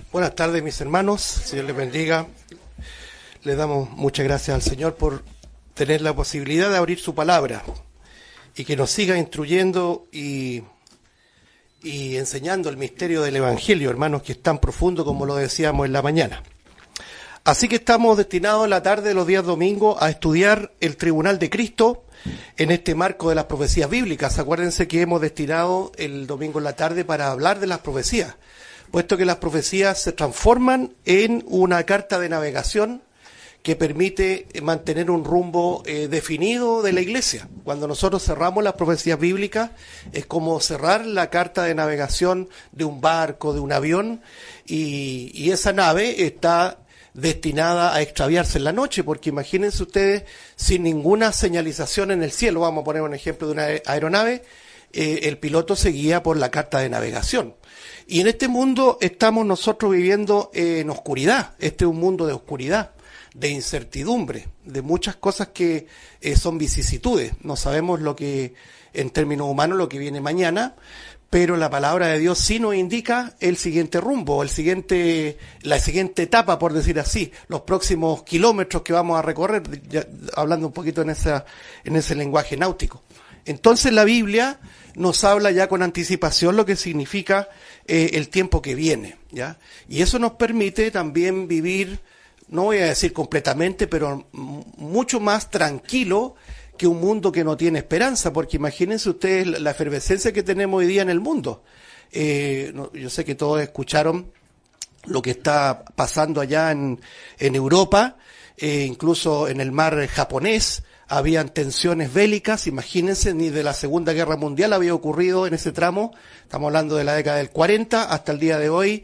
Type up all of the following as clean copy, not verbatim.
Buenas tardes, mis hermanos. Señor les bendiga. Le damos muchas gracias al Señor por tener la posibilidad de abrir su palabra y que nos siga instruyendo y enseñando el misterio del Evangelio, hermanos, que es tan profundo como lo decíamos en la mañana. Así que estamos destinados en la tarde de los días domingos a estudiar el Tribunal de Cristo en este marco de las profecías bíblicas. Acuérdense que hemos destinado el domingo en la tarde para hablar de las profecías, puesto que las profecías se transforman en una carta de navegación que permite mantener un rumbo definido de la Iglesia. Cuando nosotros cerramos las profecías bíblicas, es como cerrar la carta de navegación de un barco, de un avión, y esa nave está destinada a extraviarse en la noche, porque imagínense ustedes, sin ninguna señalización en el cielo, vamos a poner un ejemplo de una aeronave, el piloto se guía por la carta de navegación. Y en este mundo estamos nosotros viviendo en oscuridad. Este es un mundo de oscuridad, de incertidumbre, de muchas cosas que son vicisitudes. No sabemos lo que, en términos humanos, lo que viene mañana, pero la palabra de Dios sí nos indica el siguiente rumbo, la siguiente etapa, por decir así, los próximos kilómetros que vamos a recorrer, ya, hablando un poquito en ese lenguaje náutico. Entonces la Biblia nos habla ya con anticipación lo que significa el tiempo que viene, ¿ya? Y eso nos permite también vivir, no voy a decir completamente, pero mucho más tranquilo que un mundo que no tiene esperanza, porque imagínense ustedes la efervescencia que tenemos hoy día en el mundo. Yo sé que todos escucharon lo que está pasando allá en Europa, incluso en el mar japonés habían tensiones bélicas. Imagínense, ni de la Segunda Guerra Mundial había ocurrido en ese tramo, estamos hablando de la década del 40 hasta el día de hoy,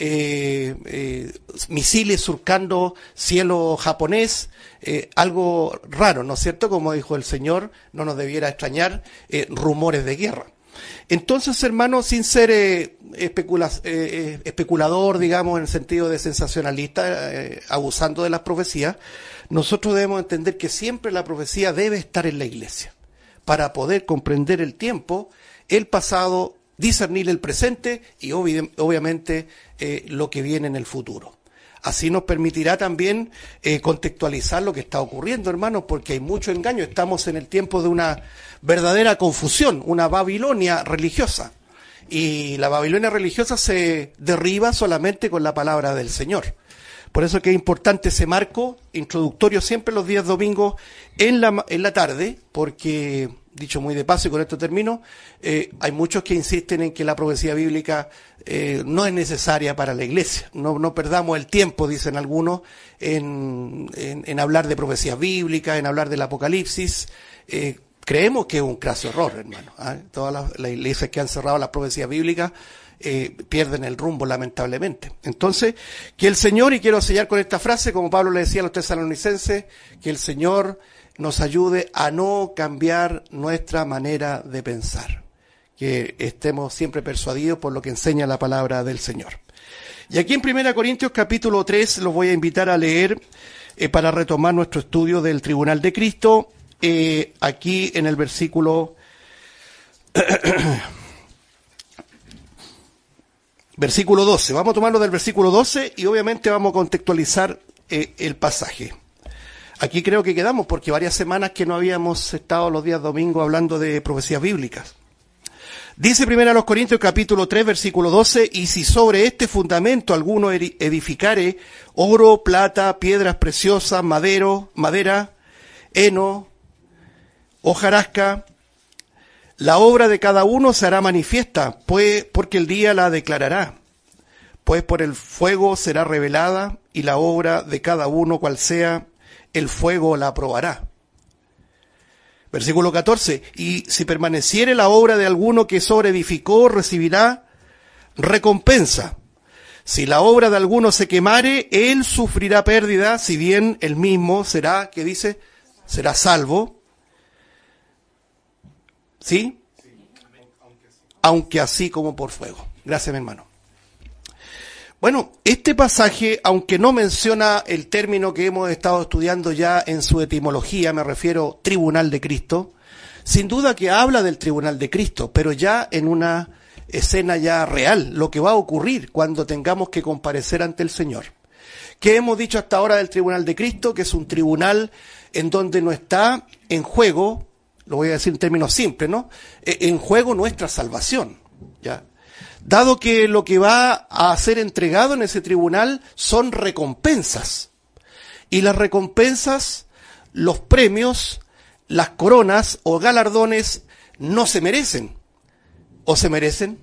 misiles surcando cielo japonés, algo raro, ¿no es cierto? Como dijo el Señor, no nos debiera extrañar rumores de guerra. Entonces, hermanos, sin ser especulador, digamos, en el sentido de sensacionalista, abusando de las profecías, nosotros debemos entender que siempre la profecía debe estar en la iglesia para poder comprender el tiempo, el pasado, discernir el presente y obviamente lo que viene en el futuro. Así nos permitirá también contextualizar lo que está ocurriendo, hermanos, porque hay mucho engaño. Estamos en el tiempo de una verdadera confusión, una Babilonia religiosa. Y la Babilonia religiosa se derriba solamente con la palabra del Señor. Por eso que es importante ese marco introductorio siempre los días domingos en la tarde, porque, dicho muy de paso y con esto termino, hay muchos que insisten en que la profecía bíblica no es necesaria para la iglesia. No perdamos el tiempo, dicen algunos, en hablar de profecías bíblicas, en hablar del Apocalipsis. Creemos que es un craso error, hermano. Todas las iglesias que han cerrado las profecías bíblicas pierden el rumbo, lamentablemente. Entonces, que el Señor, y quiero sellar con esta frase, como Pablo le decía a los tesalonicenses, que el Señor nos ayude a no cambiar nuestra manera de pensar, que estemos siempre persuadidos por lo que enseña la palabra del Señor. Y aquí en 1 Corintios capítulo 3 los voy a invitar a leer para retomar nuestro estudio del Tribunal de Cristo, aquí en el versículo versículo 12. Vamos a tomarlo del versículo 12 y obviamente vamos a contextualizar el pasaje. Aquí creo que quedamos porque varias semanas que no habíamos estado los días domingos hablando de profecías bíblicas. Dice 1 Corintios capítulo 3 versículo 12, y si sobre este fundamento alguno edificare oro, plata, piedras preciosas, madera, heno, hojarasca, la obra de cada uno se hará manifiesta, pues porque el día la declarará, pues por el fuego será revelada, y la obra de cada uno, cual sea, el fuego la aprobará. Versículo 14, y si permaneciere la obra de alguno que sobreedificó, recibirá recompensa. Si la obra de alguno se quemare, él sufrirá pérdida, si bien él mismo será, ¿qué dice? Será salvo. ¿Sí? Aunque así como por fuego. Gracias, mi hermano. Bueno, este pasaje, aunque no menciona el término que hemos estado estudiando ya en su etimología, me refiero Tribunal de Cristo, sin duda que habla del Tribunal de Cristo, pero ya en una escena ya real, lo que va a ocurrir cuando tengamos que comparecer ante el Señor. ¿Qué hemos dicho hasta ahora del tribunal de Cristo? Que es un tribunal en donde no está en juego, lo voy a decir en términos simples, ¿no? En juego nuestra salvación, ¿ya? Dado que lo que va a ser entregado en ese tribunal son recompensas. Y las recompensas, los premios, las coronas o galardones no se merecen. ¿O se merecen?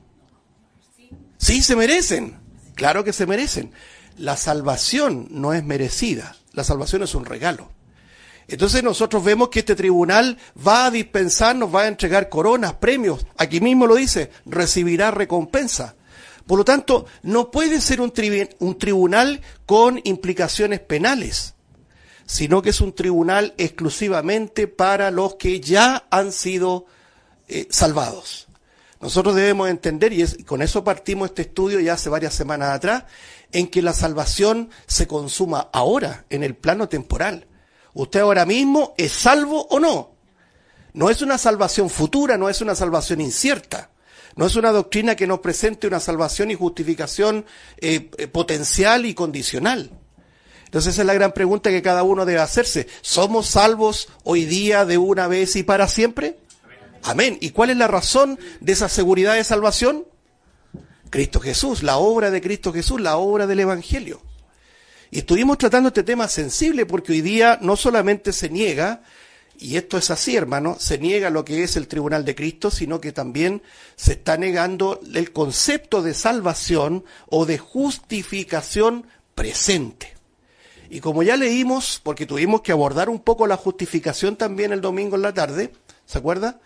Sí, se merecen. Claro que se merecen. La salvación no es merecida. La salvación es un regalo. Entonces nosotros vemos que este tribunal va a dispensar, nos va a entregar coronas, premios. Aquí mismo lo dice, recibirá recompensa. Por lo tanto, no puede ser un tribunal con implicaciones penales, sino que es un tribunal exclusivamente para los que ya han sido salvados. Nosotros debemos entender, y con eso partimos este estudio ya hace varias semanas atrás, en que la salvación se consuma ahora, en el plano temporal. ¿Usted ahora mismo es salvo o no? No es una salvación futura, no es una salvación incierta. No es una doctrina que nos presente una salvación y justificación potencial y condicional. Entonces esa es la gran pregunta que cada uno debe hacerse. ¿Somos salvos hoy día de una vez y para siempre? Amén. ¿Y cuál es la razón de esa seguridad de salvación? Cristo Jesús, la obra de Cristo Jesús, la obra del Evangelio. Y estuvimos tratando este tema sensible porque hoy día no solamente se niega, y esto es así, hermano, se niega lo que es el tribunal de Cristo, sino que también se está negando el concepto de salvación o de justificación presente. Y como ya leímos, porque tuvimos que abordar un poco la justificación también el domingo en la tarde, ¿se acuerda?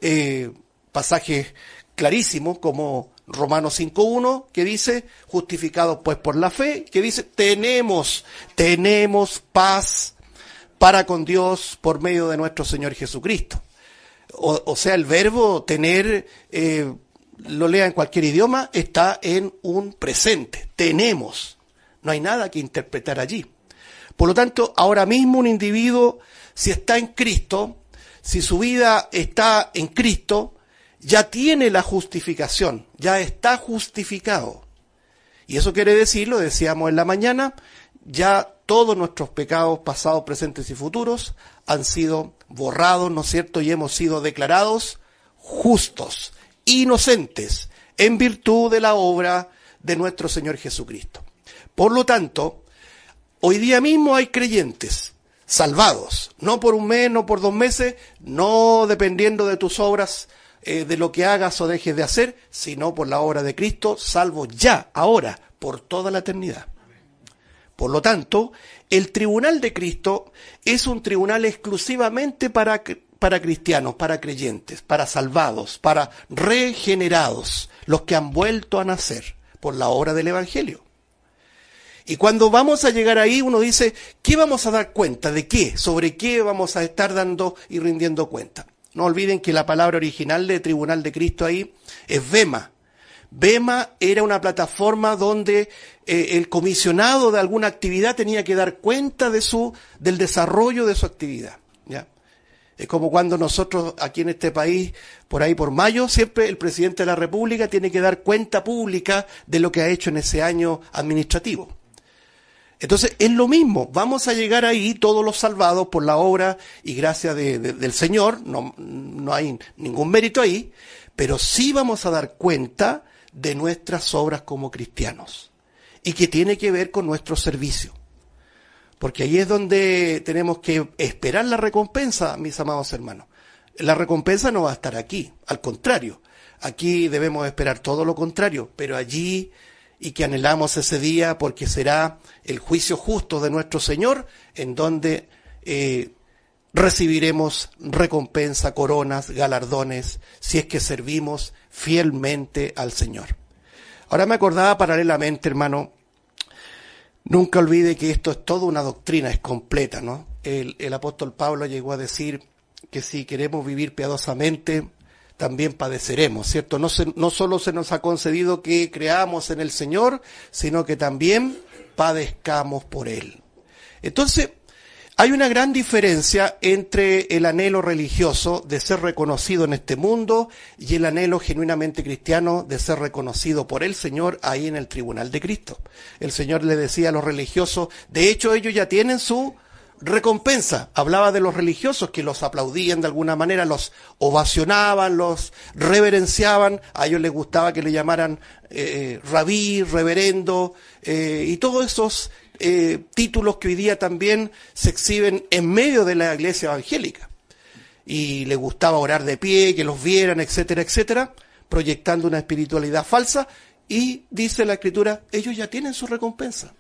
Pasajes clarísimos como Romanos 5.1, que dice, justificados pues por la fe, que dice, tenemos paz para con Dios por medio de nuestro Señor Jesucristo. O sea, el verbo tener, lo lea en cualquier idioma, está en un presente. Tenemos. No hay nada que interpretar allí. Por lo tanto, ahora mismo un individuo, si está en Cristo, si su vida está en Cristo, ya tiene la justificación, ya está justificado. Y eso quiere decir, lo decíamos en la mañana, ya todos nuestros pecados pasados, presentes y futuros han sido borrados, ¿no es cierto? Y hemos sido declarados justos, inocentes, en virtud de la obra de nuestro Señor Jesucristo. Por lo tanto, hoy día mismo hay creyentes salvados, no por un mes, no por 2 meses, no dependiendo de tus obras, de lo que hagas o dejes de hacer, sino por la obra de Cristo, salvo ya, ahora, por toda la eternidad. Por lo tanto, el tribunal de Cristo es un tribunal exclusivamente para cristianos, para creyentes, para salvados, para regenerados, los que han vuelto a nacer por la obra del Evangelio. Y cuando vamos a llegar ahí, uno dice, ¿qué vamos a dar cuenta? ¿De qué? ¿Sobre qué vamos a estar dando y rindiendo cuenta? No olviden que la palabra original de tribunal de Cristo ahí es bema. Bema era una plataforma donde el comisionado de alguna actividad tenía que dar cuenta del desarrollo de su actividad, ¿ya? Es como cuando nosotros aquí en este país, por ahí por mayo, siempre el presidente de la República tiene que dar cuenta pública de lo que ha hecho en ese año administrativo. Entonces, es lo mismo, vamos a llegar ahí todos los salvados por la obra y gracia del Señor, no hay ningún mérito ahí, pero sí vamos a dar cuenta de nuestras obras como cristianos y que tiene que ver con nuestro servicio. Porque ahí es donde tenemos que esperar la recompensa, mis amados hermanos. La recompensa no va a estar aquí, al contrario, aquí debemos esperar todo lo contrario, pero allí, y que anhelamos ese día porque será el juicio justo de nuestro Señor, en donde recibiremos recompensa, coronas, galardones, si es que servimos fielmente al Señor. Ahora me acordaba paralelamente, hermano, nunca olvide que esto es toda una doctrina, es completa, ¿no? El apóstol Pablo llegó a decir que si queremos vivir piadosamente, también padeceremos, ¿cierto? No solo se nos ha concedido que creamos en el Señor, sino que también padezcamos por Él. Entonces, Hay una gran diferencia entre el anhelo religioso de ser reconocido en este mundo y el anhelo genuinamente cristiano de ser reconocido por el Señor ahí en el tribunal de Cristo. El Señor le decía a los religiosos, de hecho ellos ya tienen su recompensa. Hablaba de los religiosos que los aplaudían de alguna manera, los ovacionaban, los reverenciaban, a ellos les gustaba que le llamaran rabí, reverendo, y todos esos títulos que hoy día también se exhiben en medio de la iglesia evangélica. Y les gustaba orar de pie, que los vieran, etcétera, etcétera, proyectando una espiritualidad falsa, y dice la Escritura, ellos ya tienen su recompensa.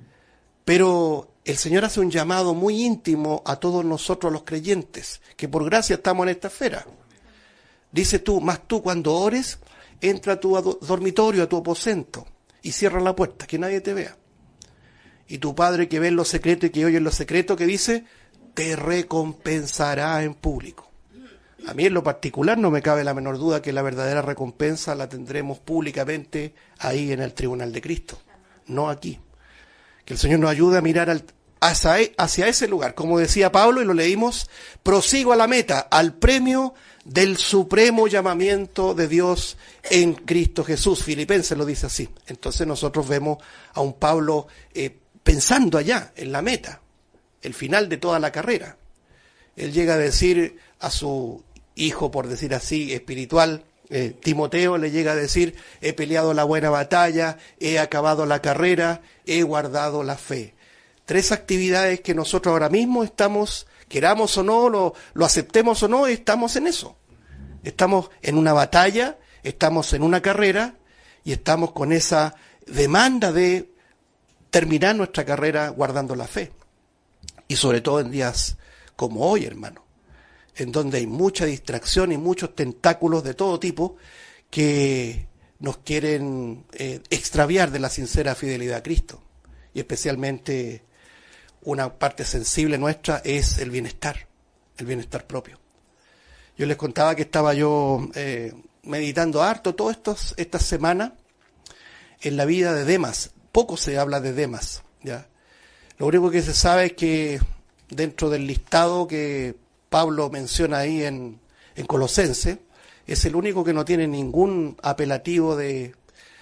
Pero el Señor hace un llamado muy íntimo a todos nosotros los creyentes, que por gracia estamos en esta esfera. Dice tú, mas tú cuando ores, entra a tu dormitorio, a tu aposento, y cierra la puerta, que nadie te vea. Y tu Padre que ve en lo secreto y que oye en lo secreto, que dice, te recompensará en público. A mí en lo particular no me cabe la menor duda que la verdadera recompensa la tendremos públicamente ahí en el tribunal de Cristo, no aquí. Que el Señor nos ayude a mirar hacia ese lugar. Como decía Pablo, y lo leímos, prosigo a la meta, al premio del supremo llamamiento de Dios en Cristo Jesús. Filipenses lo dice así. Entonces nosotros vemos a un Pablo pensando allá, en la meta, el final de toda la carrera. Él llega a decir a su hijo, por decir así, espiritual, Timoteo, le llega a decir, he peleado la buena batalla, he acabado la carrera, he guardado la fe. 3 actividades que nosotros ahora mismo estamos, queramos o no, lo aceptemos o no, estamos en eso. Estamos en una batalla, estamos en una carrera y estamos con esa demanda de terminar nuestra carrera guardando la fe. Y sobre todo en días como hoy, hermano, en donde hay mucha distracción y muchos tentáculos de todo tipo que nos quieren extraviar de la sincera fidelidad a Cristo. Y especialmente una parte sensible nuestra es el bienestar propio. Yo les contaba que estaba yo meditando harto todas estas semanas en la vida de Demas. Poco se habla de Demas, ¿ya? Lo único que se sabe es que dentro del listado que Pablo menciona ahí en Colosenses, es el único que no tiene ningún apelativo de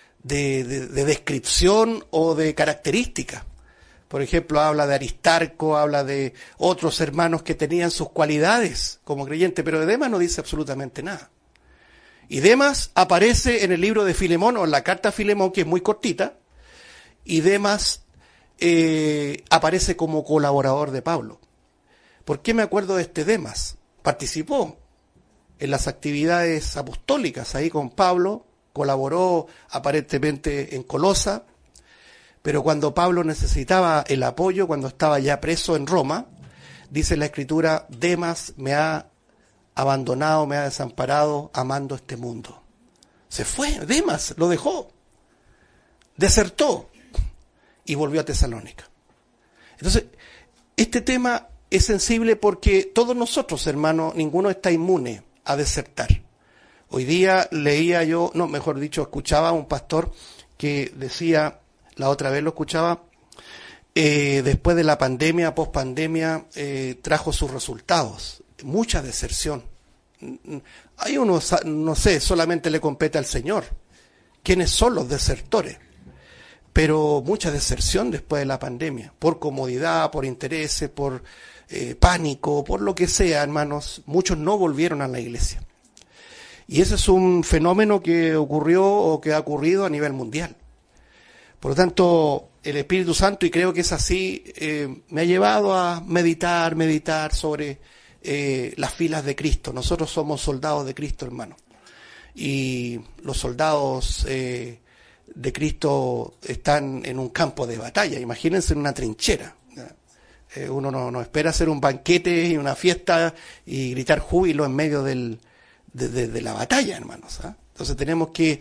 descripción o de característica. Por ejemplo, habla de Aristarco, habla de otros hermanos que tenían sus cualidades como creyentes, pero de Demas no dice absolutamente nada. Y Demas aparece en el libro de Filemón, o en la carta a Filemón, que es muy cortita, y Demas aparece como colaborador de Pablo. ¿Por qué me acuerdo de este Demas? Participó en las actividades apostólicas ahí con Pablo, colaboró aparentemente en Colosa, pero cuando Pablo necesitaba el apoyo, cuando estaba ya preso en Roma, dice la Escritura, Demas me ha abandonado, me ha desamparado, amando este mundo. Se fue, Demas lo dejó, desertó y volvió a Tesalónica. Entonces, este tema es sensible porque todos nosotros, hermanos, ninguno está inmune a desertar. Hoy día escuchaba a un pastor que decía, la otra vez lo escuchaba, después de la pandemia, pospandemia, trajo sus resultados. Mucha deserción. Hay unos, no sé, solamente le compete al Señor. ¿Quiénes son los desertores? Pero mucha deserción después de la pandemia, por comodidad, por intereses, por pánico, por lo que sea, hermanos. Muchos no volvieron a la iglesia. Y ese es un fenómeno que ocurrió o que ha ocurrido a nivel mundial. Por lo tanto, el Espíritu Santo, y creo que es así, me ha llevado a meditar sobre las filas de Cristo. Nosotros somos soldados de Cristo, hermano. Y los soldados de Cristo están en un campo de batalla. Imagínense en una trinchera. Uno no espera hacer un banquete y una fiesta y gritar júbilo en medio de la batalla, hermanos. Entonces tenemos que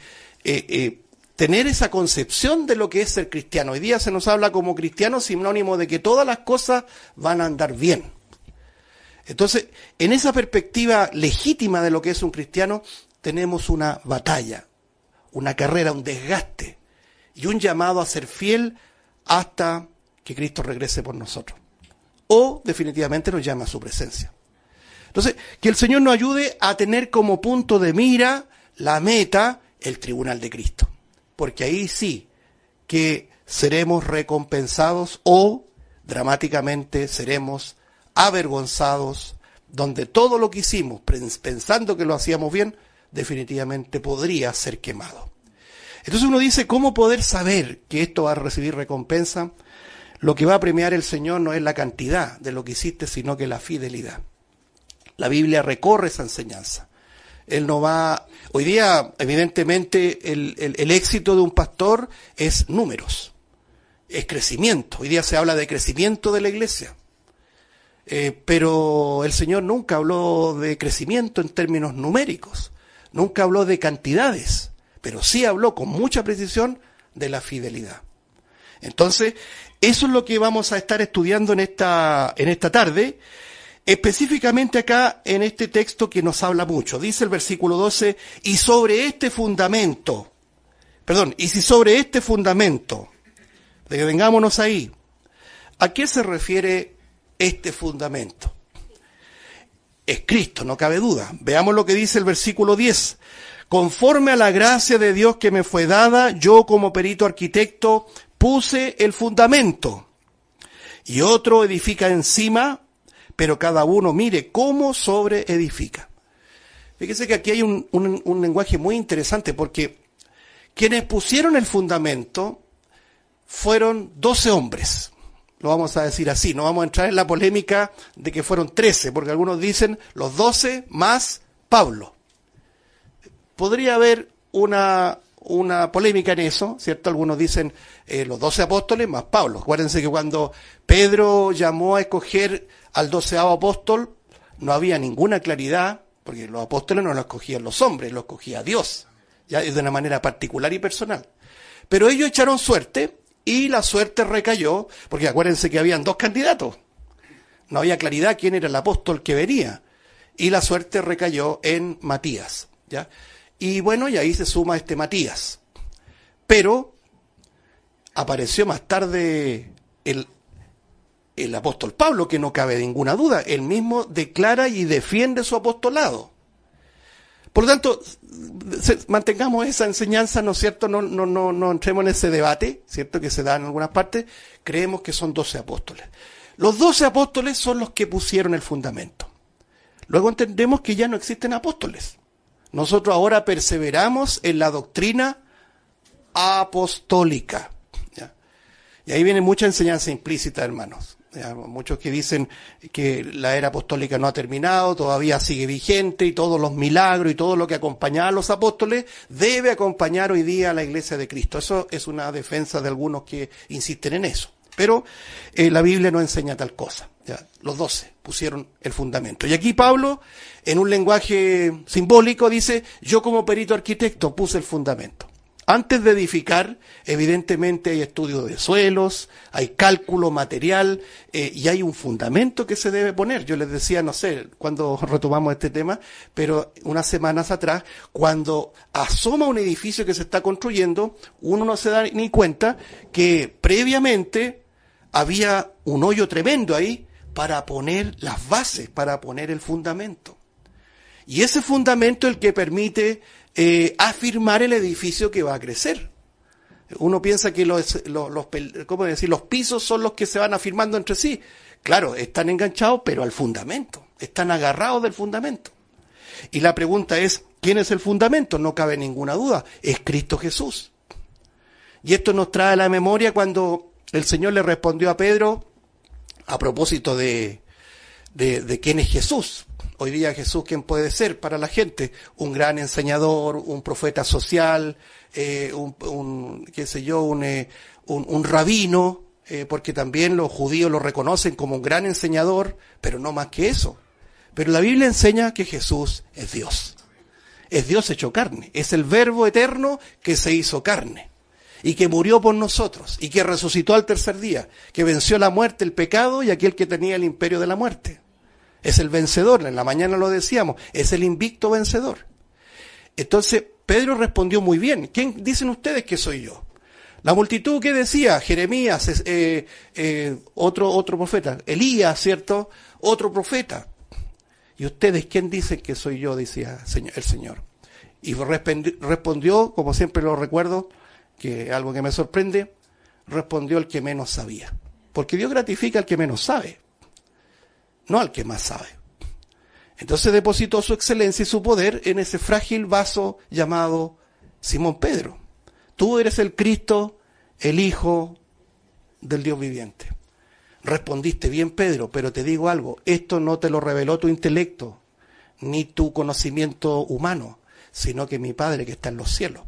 tener esa concepción de lo que es ser cristiano. Hoy día se nos habla como cristiano sinónimo de que todas las cosas van a andar bien. Entonces, en esa perspectiva legítima de lo que es un cristiano, tenemos una batalla, una carrera, un desgaste y un llamado a ser fiel hasta que Cristo regrese por nosotros. o definitivamente nos llama a su presencia. Entonces, que el Señor nos ayude a tener como punto de mira, la meta, el tribunal de Cristo. Porque ahí sí que seremos recompensados o dramáticamente seremos avergonzados, donde todo lo que hicimos, pensando que lo hacíamos bien, definitivamente podría ser quemado. Entonces uno dice, ¿cómo poder saber que esto va a recibir recompensa? Lo que va a premiar el Señor no es la cantidad de lo que hiciste, sino que la fidelidad. La Biblia recorre esa enseñanza. Él no va... Hoy día, evidentemente, el éxito de un pastor es números, es crecimiento. Hoy día se habla de crecimiento de la iglesia. Pero el Señor nunca habló de crecimiento en términos numéricos, nunca habló de cantidades, pero sí habló con mucha precisión de la fidelidad. Entonces, eso es lo que vamos a estar estudiando en esta tarde, específicamente acá en este texto que nos habla mucho. Dice el versículo 12, y si sobre este fundamento, detengámonos ahí, ¿a qué se refiere este fundamento? Es Cristo, no cabe duda. Veamos lo que dice el versículo 10. Conforme a la gracia de Dios que me fue dada, yo como perito arquitecto puse el fundamento, y otro edifica encima, pero cada uno mire cómo sobreedifica. Fíjese que aquí hay un lenguaje muy interesante, porque quienes pusieron el fundamento fueron 12 hombres. Lo vamos a decir así, no vamos a entrar en la polémica de que fueron 13, porque algunos dicen los 12 más Pablo. Podría haber una polémica en eso, ¿cierto? Algunos dicen los 12 apóstoles más Pablo. Acuérdense que cuando Pedro llamó a escoger al 12º apóstol, no había ninguna claridad, porque los apóstoles no lo escogían los hombres, lo escogía Dios, ya de una manera particular y personal. Pero ellos echaron suerte, y la suerte recayó, porque acuérdense que habían 2 candidatos. No había claridad quién era el apóstol que venía. Y la suerte recayó en Matías, ¿ya? Y bueno, y ahí se suma Matías. Pero apareció más tarde el apóstol Pablo, que no cabe ninguna duda. Él mismo declara y defiende su apostolado. Por lo tanto, mantengamos esa enseñanza, ¿no es cierto? No entremos en ese debate, ¿cierto? Que se da en algunas partes. Creemos que son 12 apóstoles. Los 12 apóstoles son los que pusieron el fundamento. Luego entendemos que ya no existen apóstoles. Nosotros ahora perseveramos en la doctrina apostólica, ¿ya? Y ahí viene mucha enseñanza implícita, hermanos. ¿Ya? Muchos que dicen que la era apostólica no ha terminado, todavía sigue vigente, y todos los milagros y todo lo que acompañaba a los apóstoles debe acompañar hoy día a la iglesia de Cristo. Eso es una defensa de algunos que insisten en eso. Pero la Biblia no enseña tal cosa. ¿Ya? Los 12 pusieron el fundamento. Y aquí Pablo, en un lenguaje simbólico, dice, yo como perito arquitecto puse el fundamento. Antes de edificar, evidentemente hay estudio de suelos, hay cálculo material, y hay un fundamento que se debe poner. Yo les decía, no sé cuándo retomamos este tema, pero unas semanas atrás, cuando asoma un edificio que se está construyendo, uno no se da ni cuenta que previamente había un hoyo tremendo ahí para poner las bases, para poner el fundamento. Y ese fundamento es el que permite afirmar el edificio que va a crecer. Uno piensa que los pisos son los que se van afirmando entre sí. Claro, están enganchados, pero al fundamento. Están agarrados del fundamento. Y la pregunta es, ¿quién es el fundamento? No cabe ninguna duda. Es Cristo Jesús. Y esto nos trae a la memoria cuando el Señor le respondió a Pedro a propósito de quién es Jesús. Hoy día Jesús, ¿quién puede ser para la gente? Un gran enseñador, un profeta social, un rabino, porque también los judíos lo reconocen como un gran enseñador, pero no más que eso. Pero la Biblia enseña que Jesús es Dios. Es Dios hecho carne. Es el Verbo eterno que se hizo carne. Y que murió por nosotros. Y que resucitó al tercer día. Que venció la muerte, el pecado y aquel que tenía el imperio de la muerte. Es el vencedor, en la mañana lo decíamos, es el invicto vencedor. Entonces, Pedro respondió muy bien. ¿Quién dicen ustedes que soy yo? La multitud, ¿qué decía? Jeremías, otro profeta, Elías, ¿cierto? Otro profeta. ¿Y ustedes quién dicen que soy yo? Decía el Señor. Y respondió, como siempre lo recuerdo, que algo que me sorprende, respondió el que menos sabía. Porque Dios gratifica al que menos sabe, no al que más sabe. Entonces depositó su excelencia y su poder en ese frágil vaso llamado Simón Pedro. Tú eres el Cristo, el Hijo del Dios viviente. Respondiste bien, Pedro, pero te digo algo, esto no te lo reveló tu intelecto, ni tu conocimiento humano, sino que mi Padre que está en los cielos.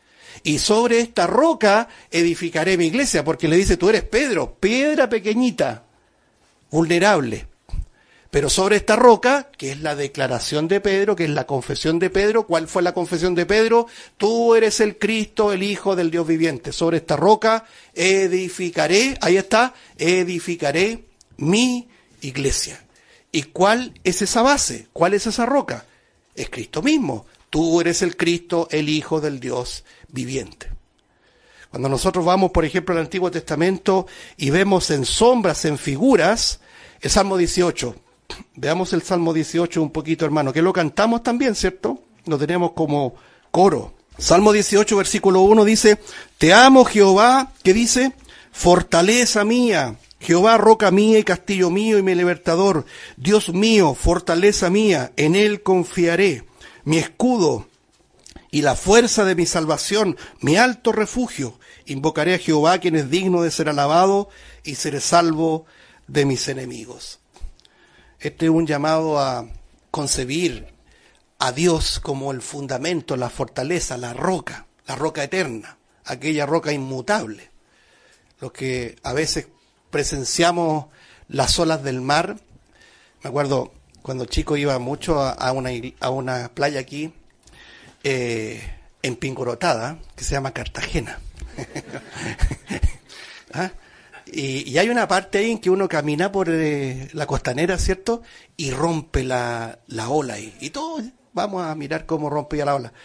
Y sobre esta roca edificaré mi iglesia, porque le dice, tú eres Pedro, piedra pequeñita, vulnerable. Pero sobre esta roca, que es la declaración de Pedro, que es la confesión de Pedro, ¿cuál fue la confesión de Pedro? Tú eres el Cristo, el Hijo del Dios viviente. Sobre esta roca edificaré, ahí está, edificaré mi iglesia. ¿Y cuál es esa base? ¿Cuál es esa roca? Es Cristo mismo. Tú eres el Cristo, el Hijo del Dios viviente. Cuando nosotros vamos, por ejemplo, al Antiguo Testamento y vemos en sombras, en figuras, el Salmo 18. Veamos el Salmo 18 un poquito, hermano, que lo cantamos también, ¿cierto? Lo tenemos como coro. Salmo 18, versículo 1 dice, te amo, Jehová, ¿qué dice? Fortaleza mía, Jehová, roca mía y castillo mío y mi libertador. Dios mío, fortaleza mía, en él confiaré. Mi escudo y la fuerza de mi salvación, mi alto refugio. Invocaré a Jehová, quien es digno de ser alabado, y seré salvo de mis enemigos. Este es un llamado a concebir a Dios como el fundamento, la fortaleza, la roca eterna, aquella roca inmutable. Los que a veces presenciamos las olas del mar, me acuerdo cuando chico iba mucho a una playa aquí, en Pincorotada, que se llama Cartagena. ¿Ah? Y hay una parte ahí en que uno camina por la costanera, ¿cierto? Y rompe la ola ahí. Y todos vamos a mirar cómo rompía la ola.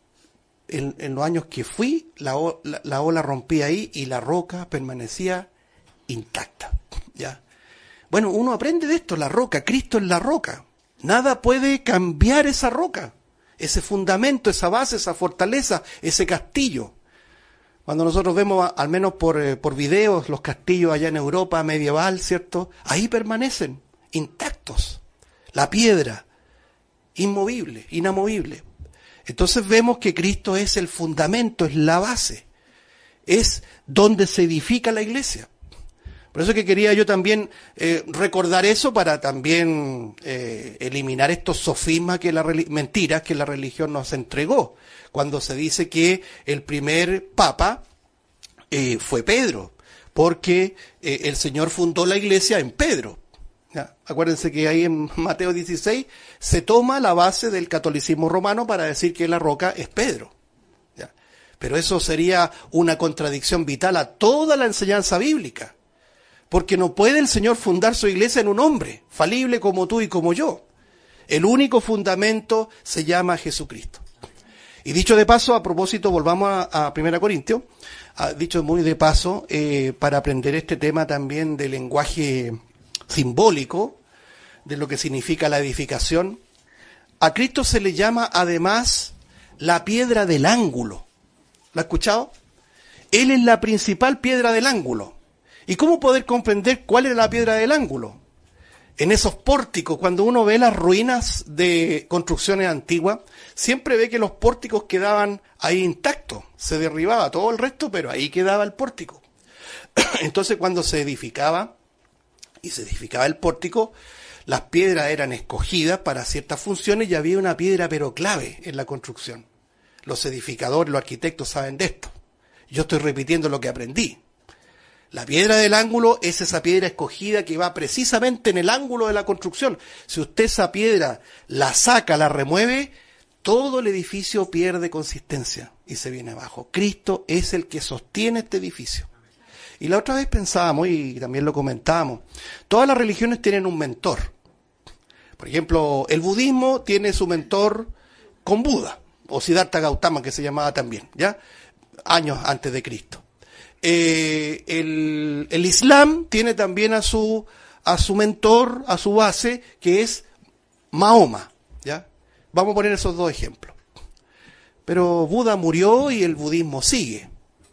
En los años que fui, la ola rompía ahí y la roca permanecía intacta. ¿Ya? Bueno, uno aprende de esto, la roca, Cristo es la roca. Nada puede cambiar esa roca, ese fundamento, esa base, esa fortaleza, ese castillo. Cuando nosotros vemos, al menos por videos, los castillos allá en Europa medieval, ¿cierto? Ahí permanecen intactos. La piedra, inmovible, inamovible. Entonces vemos que Cristo es el fundamento, es la base. Es donde se edifica la iglesia. Por eso que quería yo también recordar eso para también eliminar estos sofismas, mentiras que la religión nos entregó. Cuando se dice que el primer papa fue Pedro, porque el Señor fundó la iglesia en Pedro. ¿Ya? Acuérdense que ahí en Mateo 16 se toma la base del catolicismo romano para decir que la roca es Pedro. ¿Ya? Pero eso sería una contradicción vital a toda la enseñanza bíblica. Porque no puede el Señor fundar su iglesia en un hombre, falible como tú y como yo. El único fundamento se llama Jesucristo. Y dicho de paso, a propósito, volvamos a 1 Corintios, dicho muy de paso, para aprender este tema también del lenguaje simbólico, de lo que significa la edificación. A Cristo se le llama además la piedra del ángulo. ¿Lo ha escuchado? Él es la principal piedra del ángulo. ¿Y cómo poder comprender cuál es la piedra del ángulo? En esos pórticos, cuando uno ve las ruinas de construcciones antiguas, siempre ve que los pórticos quedaban ahí intactos. Se derribaba todo el resto, pero ahí quedaba el pórtico. Entonces, cuando se edificaba el pórtico, las piedras eran escogidas para ciertas funciones y había una piedra pero clave en la construcción. Los edificadores, los arquitectos saben de esto. Yo estoy repitiendo lo que aprendí. La piedra del ángulo es esa piedra escogida que va precisamente en el ángulo de la construcción. Si usted esa piedra la saca, la remueve, todo el edificio pierde consistencia y se viene abajo. Cristo es el que sostiene este edificio. Y la otra vez pensábamos, y también lo comentábamos, todas las religiones tienen un mentor. Por ejemplo, el budismo tiene su mentor con Buda, o Siddhartha Gautama, que se llamaba también, ¿ya? Años antes de Cristo. el Islam tiene también a su mentor, a su base, que es Mahoma, ¿ya? Vamos a poner esos dos ejemplos. Pero Buda murió y el budismo sigue.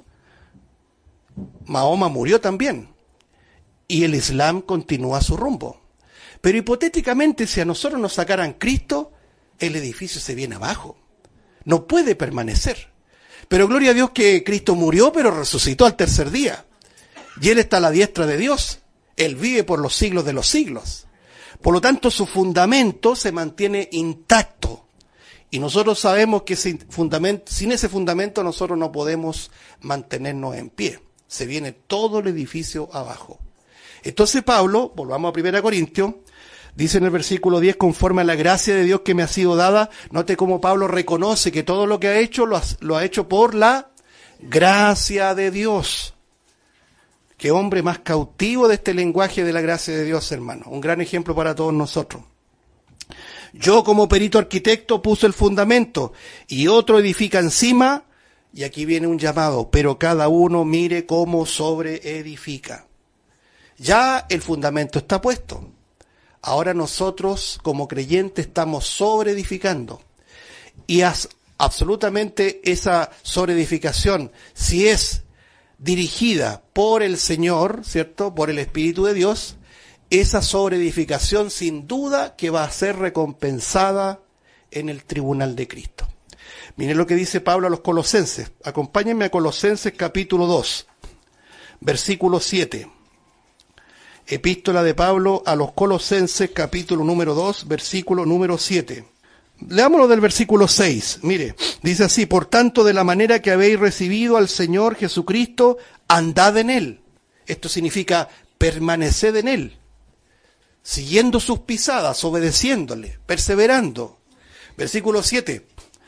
Mahoma murió también. Y el Islam continúa su rumbo. Pero hipotéticamente, si a nosotros nos sacaran Cristo, el edificio se viene abajo. No puede permanecer. Pero gloria a Dios que Cristo murió, pero resucitó al tercer día. Y Él está a la diestra de Dios. Él vive por los siglos de los siglos. Por lo tanto, su fundamento se mantiene intacto. Y nosotros sabemos que sin ese fundamento nosotros no podemos mantenernos en pie. Se viene todo el edificio abajo. Entonces Pablo, volvamos a 1 Corintios, dice en el versículo 10, conforme a la gracia de Dios que me ha sido dada. Note cómo Pablo reconoce que todo lo que ha hecho lo ha hecho por la gracia de Dios. Qué hombre más cautivo de este lenguaje de la gracia de Dios, hermano. Un gran ejemplo para todos nosotros. Yo como perito arquitecto puse el fundamento y otro edifica encima, y aquí viene un llamado, pero cada uno mire cómo sobreedifica. Ya el fundamento está puesto. Ahora nosotros como creyentes estamos sobreedificando. Y absolutamente esa sobreedificación, si es dirigida por el Señor, ¿cierto? Por el Espíritu de Dios, esa sobreedificación sin duda que va a ser recompensada en el tribunal de Cristo. Miren lo que dice Pablo a los Colosenses. Acompáñenme a Colosenses capítulo 2, versículo 7. Epístola de Pablo a los Colosenses capítulo número 2, versículo número 7. Leámoslo del versículo 6. Mire, dice así: por tanto, de la manera que habéis recibido al Señor Jesucristo, andad en Él. Esto significa permaneced en Él, siguiendo sus pisadas, obedeciéndole, perseverando. Versículo 7.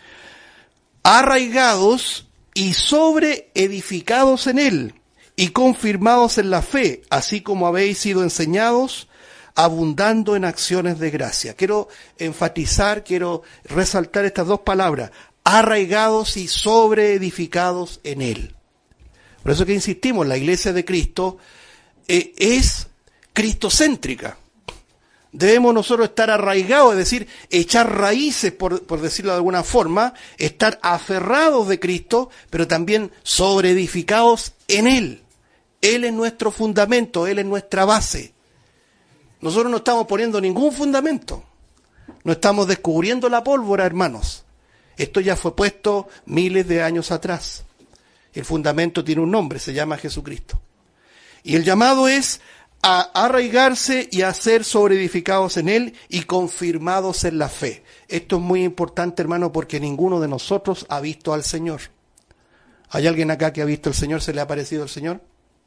Arraigados y sobreedificados en Él, y confirmados en la fe, así como habéis sido enseñados, abundando en acciones de gracia. Quiero enfatizar, quiero resaltar estas dos palabras: arraigados y sobreedificados en Él. Por eso que insistimos, la iglesia de Cristo es cristocéntrica. Debemos nosotros estar arraigados, es decir, echar raíces, por decirlo de alguna forma, estar aferrados de Cristo, pero también sobreedificados en Él. Él es nuestro fundamento, Él es nuestra base. Nosotros no estamos poniendo ningún fundamento. No estamos descubriendo la pólvora, hermanos. Esto ya fue puesto miles de años atrás. El fundamento tiene un nombre, se llama Jesucristo. Y el llamado es a arraigarse y a ser sobreedificados en Él y confirmados en la fe. Esto es muy importante, hermano, porque ninguno de nosotros ha visto al Señor. ¿Hay alguien acá que ha visto al Señor? ¿Se le ha aparecido el Señor?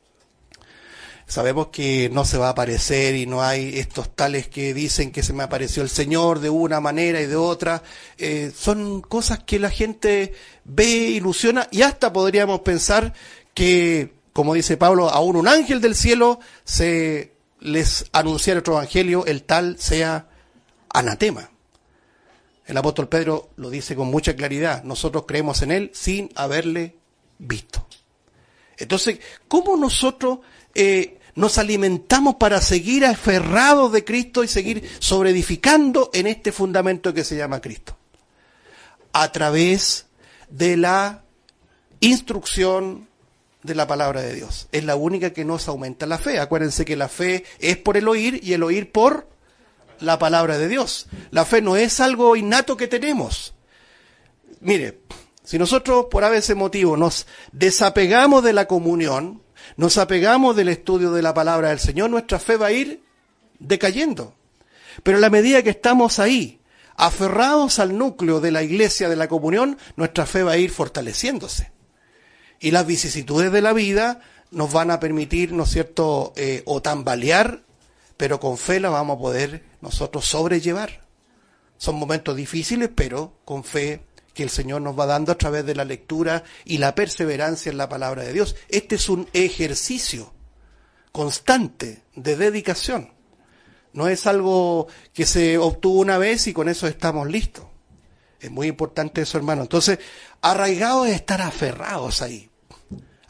Sabemos que no se va a aparecer y no hay estos tales que dicen que se me apareció el Señor de una manera y de otra. Son cosas que la gente ve, ilusiona, y hasta podríamos pensar que, como dice Pablo, aún un ángel del cielo se les anunciara otro evangelio, el tal sea anatema. El apóstol Pedro lo dice con mucha claridad: nosotros creemos en Él sin haberle visto. Entonces, ¿cómo nosotros nos alimentamos para seguir aferrados de Cristo y seguir sobreedificando en este fundamento que se llama Cristo? A través de la instrucción de la palabra de Dios. Es la única que nos aumenta la fe. Acuérdense que la fe es por el oír y el oír por la palabra de Dios. La fe no es algo innato que tenemos. Mire, si nosotros por ese motivo nos desapegamos de la comunión, nos apegamos del estudio de la palabra del Señor, nuestra fe va a ir decayendo. Pero a la medida que estamos ahí, aferrados al núcleo de la iglesia, de la comunión, nuestra fe va a ir fortaleciéndose. Y las vicisitudes de la vida nos van a permitir, ¿no es cierto?, o tambalear, pero con fe la vamos a poder nosotros sobrellevar. Son momentos difíciles, pero con fe que el Señor nos va dando a través de la lectura y la perseverancia en la palabra de Dios. Este es un ejercicio constante de dedicación. No es algo que se obtuvo una vez y con eso estamos listos. Es muy importante eso, hermano. Entonces, arraigados es estar aferrados ahí.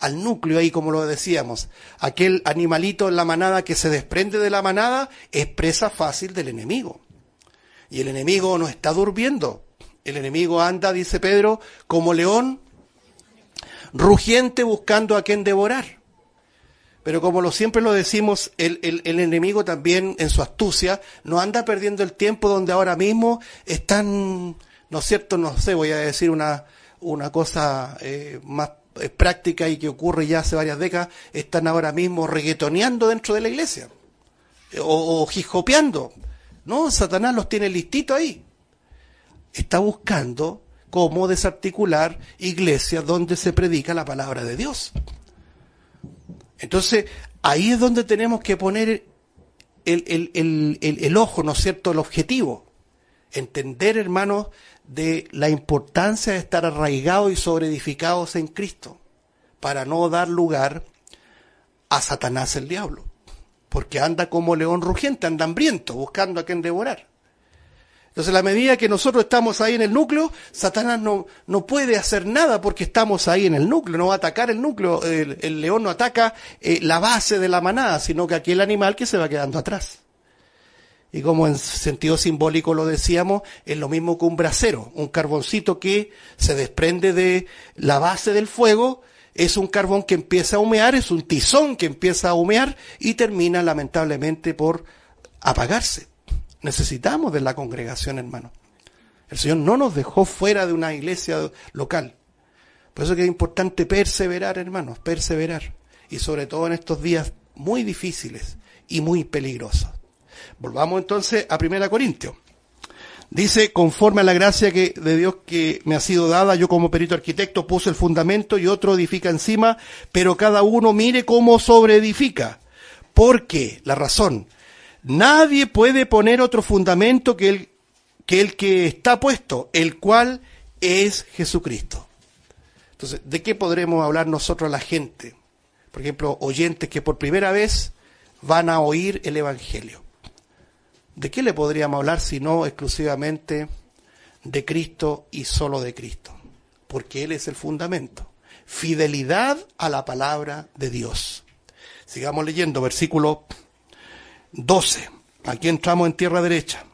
al núcleo ahí, como lo decíamos. Aquel animalito en la manada que se desprende de la manada es presa fácil del enemigo. Y el enemigo no está durmiendo. El enemigo anda, dice Pedro, como león rugiente buscando a quien devorar. Pero como siempre lo decimos, el enemigo también en su astucia no anda perdiendo el tiempo donde ahora mismo están, ¿no es cierto? No sé, voy a decir una cosa más práctica y que ocurre ya hace varias décadas, están ahora mismo reggaetoneando dentro de la iglesia o hip-hopeando. No, Satanás los tiene listitos ahí. Está buscando cómo desarticular iglesias donde se predica la palabra de Dios. Entonces, ahí es donde tenemos que poner el ojo, ¿no es cierto?, el objetivo. Entender, hermanos, de la importancia de estar arraigados y sobreedificados en Cristo, para no dar lugar a Satanás el diablo. Porque anda como león rugiente, anda hambriento, buscando a quien devorar. Entonces, a la medida que nosotros estamos ahí en el núcleo, Satanás no puede hacer nada porque estamos ahí en el núcleo, no va a atacar el núcleo, el león no ataca la base de la manada, sino que aquel animal que se va quedando atrás. Y como en sentido simbólico lo decíamos, es lo mismo que un brasero, un carboncito que se desprende de la base del fuego, es un carbón que empieza a humear, es un tizón que empieza a humear y termina lamentablemente por apagarse. Necesitamos de la congregación, hermano. El Señor no nos dejó fuera de una iglesia local. Por eso que es importante perseverar, hermanos, perseverar. Y sobre todo en estos días muy difíciles y muy peligrosos. Volvamos entonces a 1 Corintios. Dice, conforme a la gracia de Dios que me ha sido dada, yo como perito arquitecto puse el fundamento y otro edifica encima, pero cada uno mire cómo sobreedifica. Porque, la razón, nadie puede poner otro fundamento que el que está puesto, el cual es Jesucristo. Entonces, ¿de qué podremos hablar nosotros a la gente? Por ejemplo, oyentes que por primera vez van a oír el Evangelio. ¿De qué le podríamos hablar si no exclusivamente de Cristo y solo de Cristo? Porque Él es el fundamento. Fidelidad a la palabra de Dios. Sigamos leyendo, versículo 12. Aquí entramos en tierra derecha.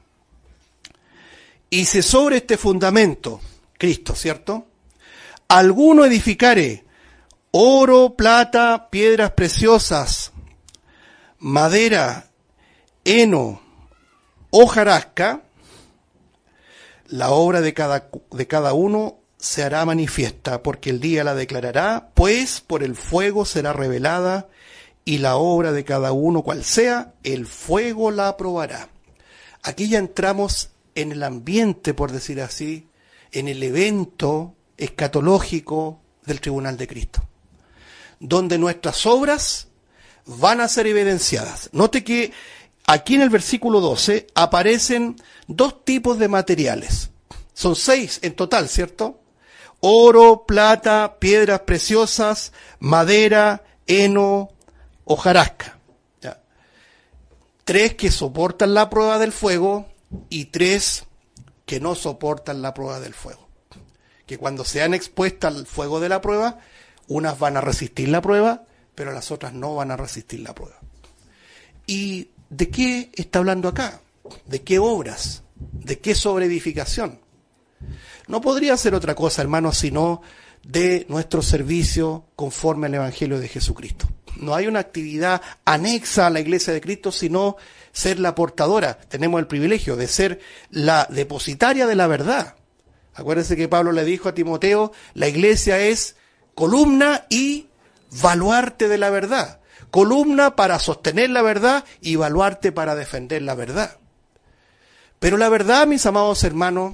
Y si sobre este fundamento, Cristo, ¿cierto?, alguno edificare oro, plata, piedras preciosas, madera, heno, hojarasca, la obra de cada uno se hará manifiesta, porque el día la declarará, pues por el fuego será revelada, y la obra de cada uno, cual sea, el fuego la aprobará. Aquí ya entramos en el ambiente, por decir así, en el evento escatológico del tribunal de Cristo, donde nuestras obras van a ser evidenciadas. Note que aquí en el versículo 12 aparecen dos tipos de materiales. Son 6 en total, ¿cierto? Oro, plata, piedras preciosas, madera, heno, hojarasca. ¿Ya? 3 que soportan la prueba del fuego y 3 que no soportan la prueba del fuego. Que cuando sean expuestas al fuego de la prueba, unas van a resistir la prueba, pero las otras no van a resistir la prueba. ¿Y de qué está hablando acá? ¿De qué obras? ¿De qué sobreedificación? No podría ser otra cosa, hermanos, sino de nuestro servicio conforme al Evangelio de Jesucristo. No hay una actividad anexa a la Iglesia de Cristo, sino ser la portadora. Tenemos el privilegio de ser la depositaria de la verdad. Acuérdense que Pablo le dijo a Timoteo, la Iglesia es columna y baluarte de la verdad. Columna para sostener la verdad y baluarte para defender la verdad. Pero la verdad, mis amados hermanos,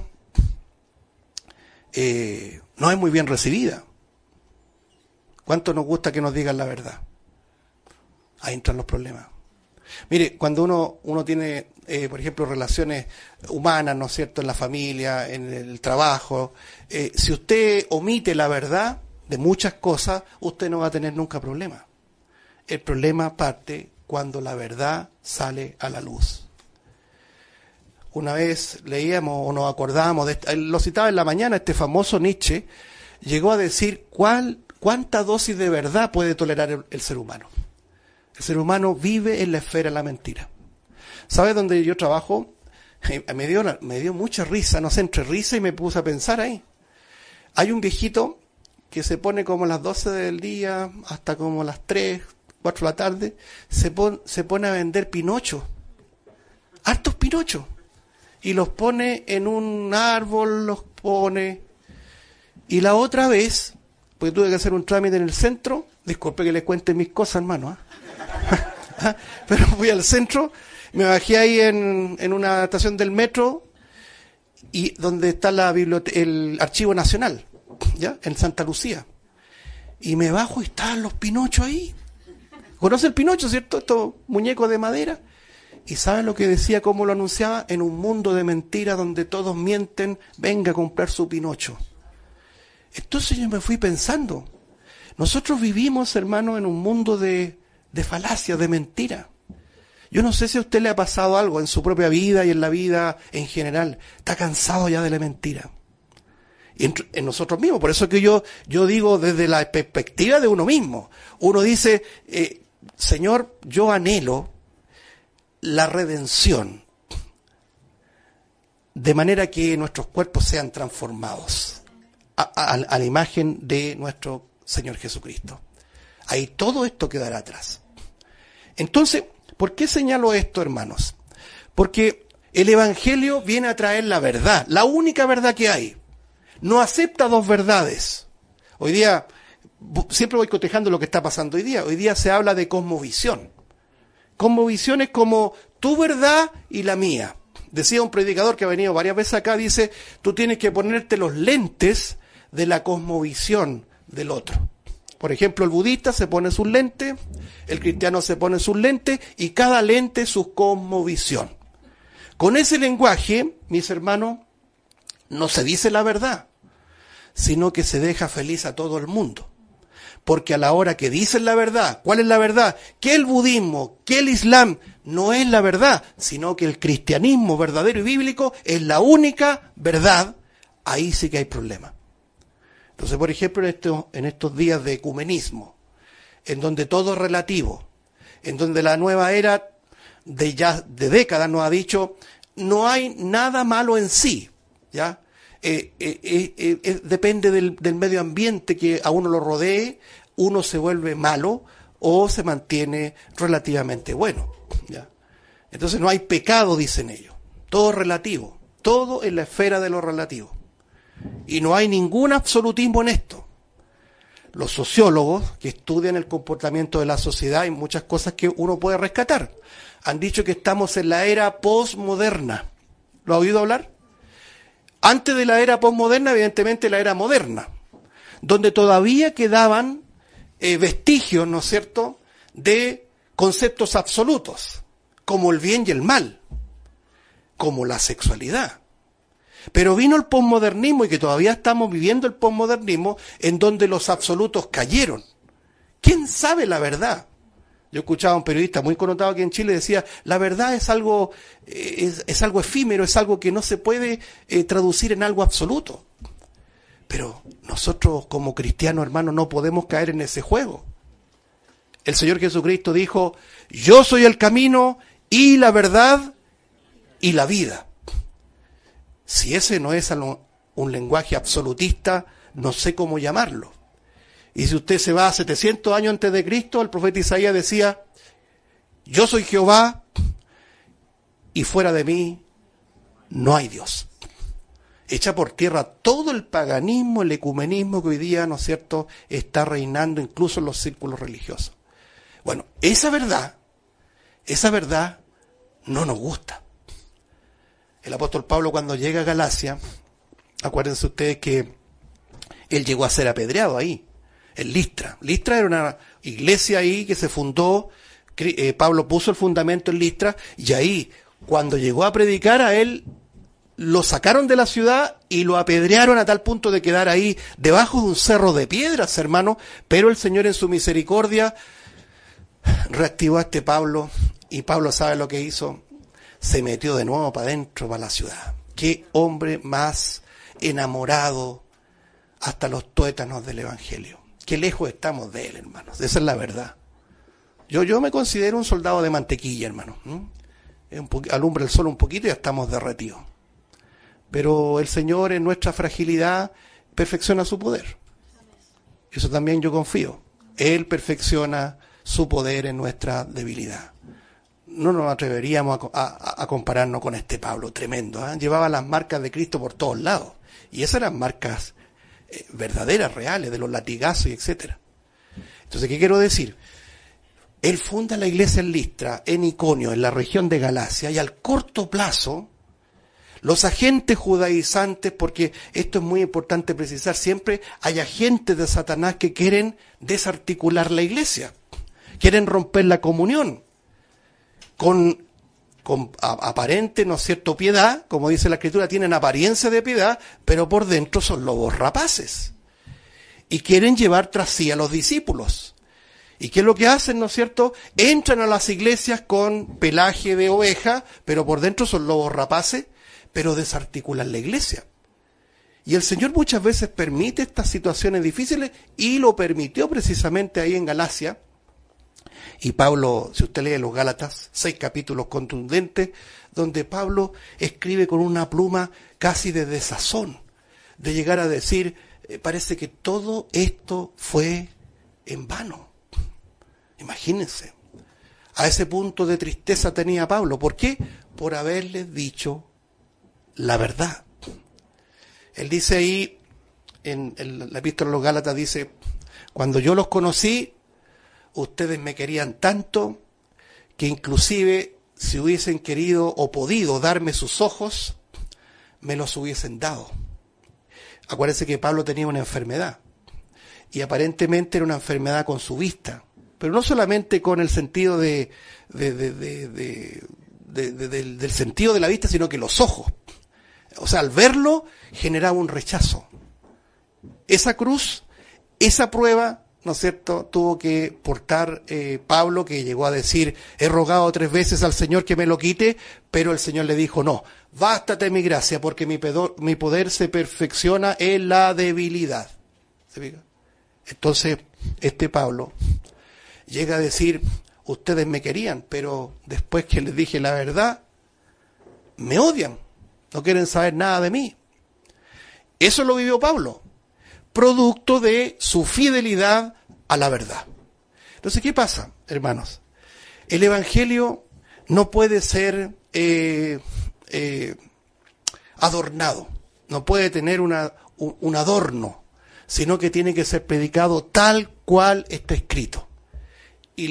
no es muy bien recibida. ¿Cuánto nos gusta que nos digan la verdad? Ahí entran los problemas. Mire, cuando uno tiene, por ejemplo, relaciones humanas, ¿no es cierto?, en la familia, en el trabajo, si usted omite la verdad de muchas cosas, usted no va a tener nunca problemas. El problema parte cuando la verdad sale a la luz. Una vez leíamos o nos acordábamos, lo citaba en la mañana, este famoso Nietzsche llegó a decir, ¿Cuánta dosis de verdad puede tolerar el ser humano? El ser humano vive en la esfera de la mentira. ¿Sabes dónde yo trabajo? Me dio mucha risa, no sé, entre risa y me puse a pensar ahí. Hay un viejito que se pone como a las 12 del día hasta como a las 3, 4 de la tarde, se pone a vender pinochos, hartos pinochos, y los pone en un árbol, los pone. Y la otra vez, pues tuve que hacer un trámite en el centro, disculpe que les cuente mis cosas, hermano, pero fui al centro, me bajé ahí en una estación del metro, y donde está el Archivo Nacional, ¿ya? En Santa Lucía. Y me bajo y estaban los pinochos ahí. ¿Conoce el pinocho, cierto? Estos muñecos de madera. ¿Y saben lo que decía, cómo lo anunciaba? En un mundo de mentiras donde todos mienten, venga a comprar su pinocho. Entonces yo me fui pensando, nosotros vivimos, hermano, en un mundo de falacias, de mentiras. Yo no sé si a usted le ha pasado algo en su propia vida y en la vida en general. Está cansado ya de la mentira. En nosotros mismos. Por eso que yo digo desde la perspectiva de uno mismo. Uno dice, Señor, yo anhelo la redención, de manera que nuestros cuerpos sean transformados a la imagen de nuestro Señor Jesucristo. Ahí todo esto quedará atrás. Entonces, ¿por qué señalo esto, hermanos? Porque el Evangelio viene a traer la verdad, la única verdad que hay. No acepta dos verdades. Hoy día, siempre voy cotejando lo que está pasando hoy día. Hoy día se habla de cosmovisión. Cosmovisión es como tu verdad y la mía. Decía un predicador que ha venido varias veces acá, dice, tú tienes que ponerte los lentes de la cosmovisión del otro. Por ejemplo, el budista se pone sus lentes, el cristiano se pone sus lentes y cada lente su cosmovisión. Con ese lenguaje, mis hermanos, no se dice la verdad, sino que se deja feliz a todo el mundo. Porque a la hora que dicen la verdad, ¿cuál es la verdad? Que el budismo, que el islam no es la verdad, sino que el cristianismo verdadero y bíblico es la única verdad, ahí sí que hay problema. Entonces, por ejemplo, en estos días de ecumenismo, en donde todo es relativo, en donde la nueva era de décadas nos ha dicho, no hay nada malo en sí, ¿ya? Depende del medio ambiente que a uno lo rodee, uno se vuelve malo o se mantiene relativamente bueno, ¿ya? Entonces no hay pecado, dicen ellos, todo es relativo, todo en la esfera de lo relativo. Y no hay ningún absolutismo en esto. Los sociólogos que estudian el comportamiento de la sociedad y muchas cosas que uno puede rescatar, han dicho que estamos en la era posmoderna. ¿Lo ha oído hablar? Antes de la era posmoderna, evidentemente la era moderna, donde todavía quedaban vestigios, ¿no es cierto?, de conceptos absolutos, como el bien y el mal, como la sexualidad. Pero vino el posmodernismo, y que todavía estamos viviendo el posmodernismo, en donde los absolutos cayeron. ¿Quién sabe la verdad? Yo escuchaba a un periodista muy connotado aquí en Chile, decía, la verdad es algo efímero, es algo que no se puede traducir en algo absoluto. Pero nosotros como cristianos, hermanos, no podemos caer en ese juego. El Señor Jesucristo dijo, yo soy el camino y la verdad y la vida. Si ese no es un lenguaje absolutista, no sé cómo llamarlo. Y si usted se va a 700 años antes de Cristo, el profeta Isaías decía, yo soy Jehová y fuera de mí no hay Dios. Echa por tierra todo el paganismo, el ecumenismo que hoy día, ¿no es cierto?, está reinando incluso en los círculos religiosos. Bueno, esa verdad no nos gusta. El apóstol Pablo, cuando llega a Galacia, acuérdense ustedes que él llegó a ser apedreado ahí, en Listra. Listra era una iglesia ahí que se fundó, Pablo puso el fundamento en Listra, y ahí, cuando llegó a predicar, a él lo sacaron de la ciudad y lo apedrearon a tal punto de quedar ahí debajo de un cerro de piedras, hermano. Pero el Señor en su misericordia reactivó a este Pablo, y Pablo sabe lo que hizo. Se metió de nuevo para adentro, para la ciudad. Qué hombre más enamorado hasta los tuétanos del Evangelio. qué lejos estamos de Él, hermanos. Esa es la verdad. Yo me considero un soldado de mantequilla, hermano. Alumbra el sol un poquito y ya estamos derretidos. Pero el Señor en nuestra fragilidad perfecciona su poder. Eso también yo confío. Él perfecciona su poder en nuestra debilidad. No nos atreveríamos a compararnos con este Pablo tremendo. Llevaba las marcas de Cristo por todos lados. Y esas eran marcas verdaderas, reales, de los latigazos y etcétera. Entonces, ¿qué quiero decir? Él funda la iglesia en Listra, en Iconio, en la región de Galacia, y al corto plazo, los agentes judaizantes, porque esto es muy importante precisar, siempre hay agentes de Satanás que quieren desarticular la iglesia, quieren romper la comunión, con aparente, ¿no es cierto?, piedad, como dice la Escritura, tienen apariencia de piedad, pero por dentro son lobos rapaces, y quieren llevar tras sí a los discípulos. ¿Y qué es lo que hacen, no es cierto? Entran a las iglesias con pelaje de oveja, pero por dentro son lobos rapaces, pero desarticulan la iglesia. Y el Señor muchas veces permite estas situaciones difíciles, y lo permitió precisamente ahí en Galacia. Y Pablo, si usted lee los Gálatas, 6 capítulos contundentes, donde Pablo escribe con una pluma casi de desazón, de llegar a decir, parece que todo esto fue en vano. Imagínense, a ese punto de tristeza tenía Pablo. ¿Por qué? Por haberles dicho la verdad. Él dice ahí, en la epístola a los Gálatas, dice, cuando yo los conocí, ustedes me querían tanto que inclusive si hubiesen querido o podido darme sus ojos, me los hubiesen dado. Acuérdense que Pablo tenía una enfermedad, y aparentemente era una enfermedad con su vista. Pero no solamente con el sentido del sentido de la vista, sino que los ojos. O sea, al verlo generaba un rechazo. Esa cruz, esa prueba, ¿no es cierto?, tuvo que portar Pablo, que llegó a decir, he rogado 3 veces al Señor que me lo quite, pero el Señor le dijo, no, bástate mi gracia, porque mi poder se perfecciona en la debilidad. ¿Se fija? Entonces, este Pablo llega a decir, ustedes me querían, pero después que les dije la verdad, me odian, no quieren saber nada de mí. Eso lo vivió Pablo, producto de su fidelidad a la verdad. Entonces, ¿qué pasa, hermanos? El Evangelio no puede ser adornado, no puede tener un adorno, sino que tiene que ser predicado tal cual está escrito. Y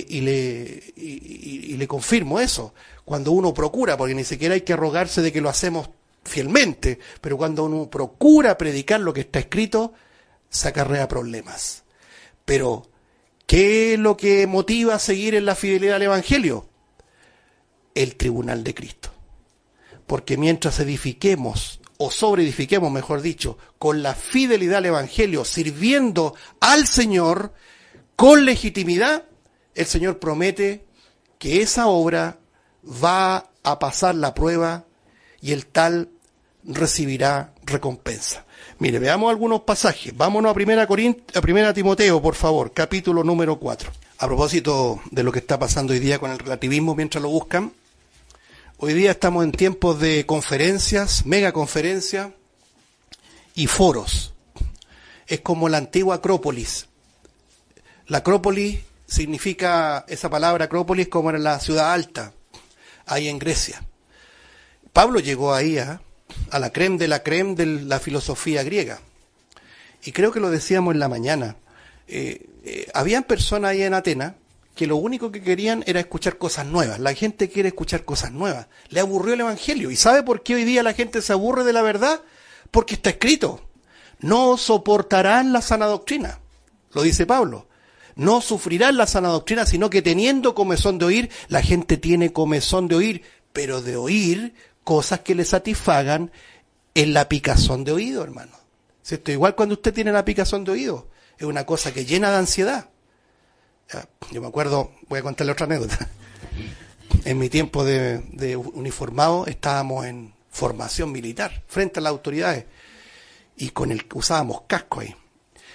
le confirmo eso, cuando uno procura, porque ni siquiera hay que arrogarse de que lo hacemos fielmente, pero cuando uno procura predicar lo que está escrito, se acarrea problemas. Pero, ¿qué es lo que motiva a seguir en la fidelidad al Evangelio? El tribunal de Cristo. Porque mientras edifiquemos, o sobreedifiquemos, mejor dicho, con la fidelidad al Evangelio, sirviendo al Señor con legitimidad, el Señor promete que esa obra va a pasar la prueba y el tal recibirá recompensa. Mire, veamos algunos pasajes. Vámonos a 1 Timoteo, por favor, capítulo número 4. A propósito de lo que está pasando hoy día con el relativismo mientras lo buscan, hoy día estamos en tiempos de conferencias, megaconferencias y foros. Es como la antigua Acrópolis. La Acrópolis significa, esa palabra Acrópolis, como era la ciudad alta, ahí en Grecia. Pablo llegó ahí a la crème de la filosofía griega. Y creo que lo decíamos en la mañana. Habían personas ahí en Atenas que lo único que querían era escuchar cosas nuevas. La gente quiere escuchar cosas nuevas. Le aburrió el Evangelio. ¿Y sabe por qué hoy día la gente se aburre de la verdad? Porque está escrito. No soportarán la sana doctrina. Lo dice Pablo. No sufrirán la sana doctrina, sino que teniendo comezón de oír, la gente tiene comezón de oír, pero de oír cosas que le satisfagan en la picazón de oído, hermano. ¿Cierto? Igual cuando usted tiene la picazón de oído, es una cosa que llena de ansiedad. Yo me acuerdo, voy a contarle otra anécdota. En mi tiempo de uniformado estábamos en formación militar frente a las autoridades y usábamos casco ahí.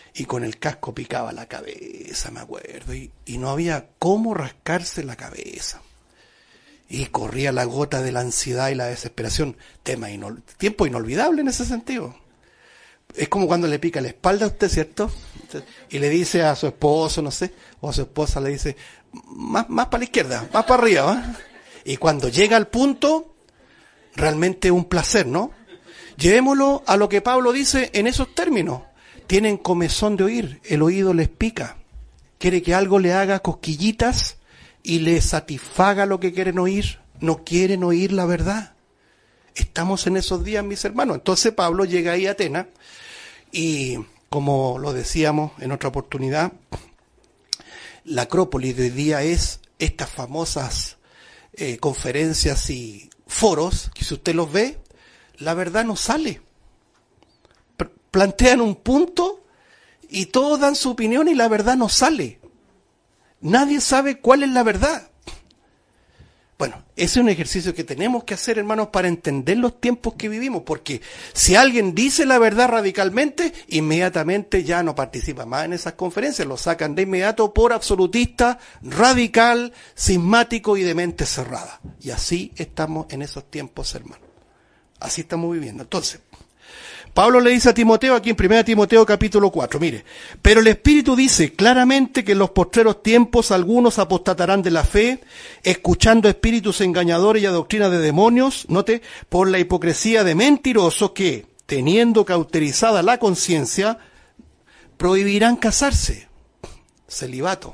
y con el casco picaba la cabeza, me acuerdo, y no había cómo rascarse la cabeza. Y corría la gota de la ansiedad y la desesperación. Tiempo inolvidable en ese sentido. Es como cuando le pica la espalda a usted, ¿cierto? Y le dice a su esposo, no sé, o a su esposa le dice, más para la izquierda, más para arriba, ¿eh? Y cuando llega al punto, realmente es un placer, ¿no? Llevémoslo a lo que Pablo dice en esos términos. Tienen comezón de oír, el oído les pica. Quiere que algo le haga cosquillitas y le satisfaga lo que quieren oír. No quieren oír la verdad. Estamos en esos días, mis hermanos. Entonces Pablo llega ahí a Atenas y, como lo decíamos en otra oportunidad, la Acrópolis de hoy día es estas famosas conferencias y foros que, si usted los ve, la verdad no sale. Plantean un punto y todos dan su opinión y la verdad no sale. Nadie sabe cuál es la verdad. Bueno, ese es un ejercicio que tenemos que hacer, hermanos, para entender los tiempos que vivimos, porque si alguien dice la verdad radicalmente, inmediatamente ya no participa más en esas conferencias, lo sacan de inmediato por absolutista, radical, cismático y de mente cerrada. Y así estamos en esos tiempos, hermanos. Así estamos viviendo. Entonces, Pablo le dice a Timoteo, aquí en 1 Timoteo capítulo 4, mire, pero el Espíritu dice claramente que en los postreros tiempos algunos apostatarán de la fe, escuchando espíritus engañadores y a doctrina de demonios, note, por la hipocresía de mentirosos que, teniendo cauterizada la conciencia, prohibirán casarse, celibato,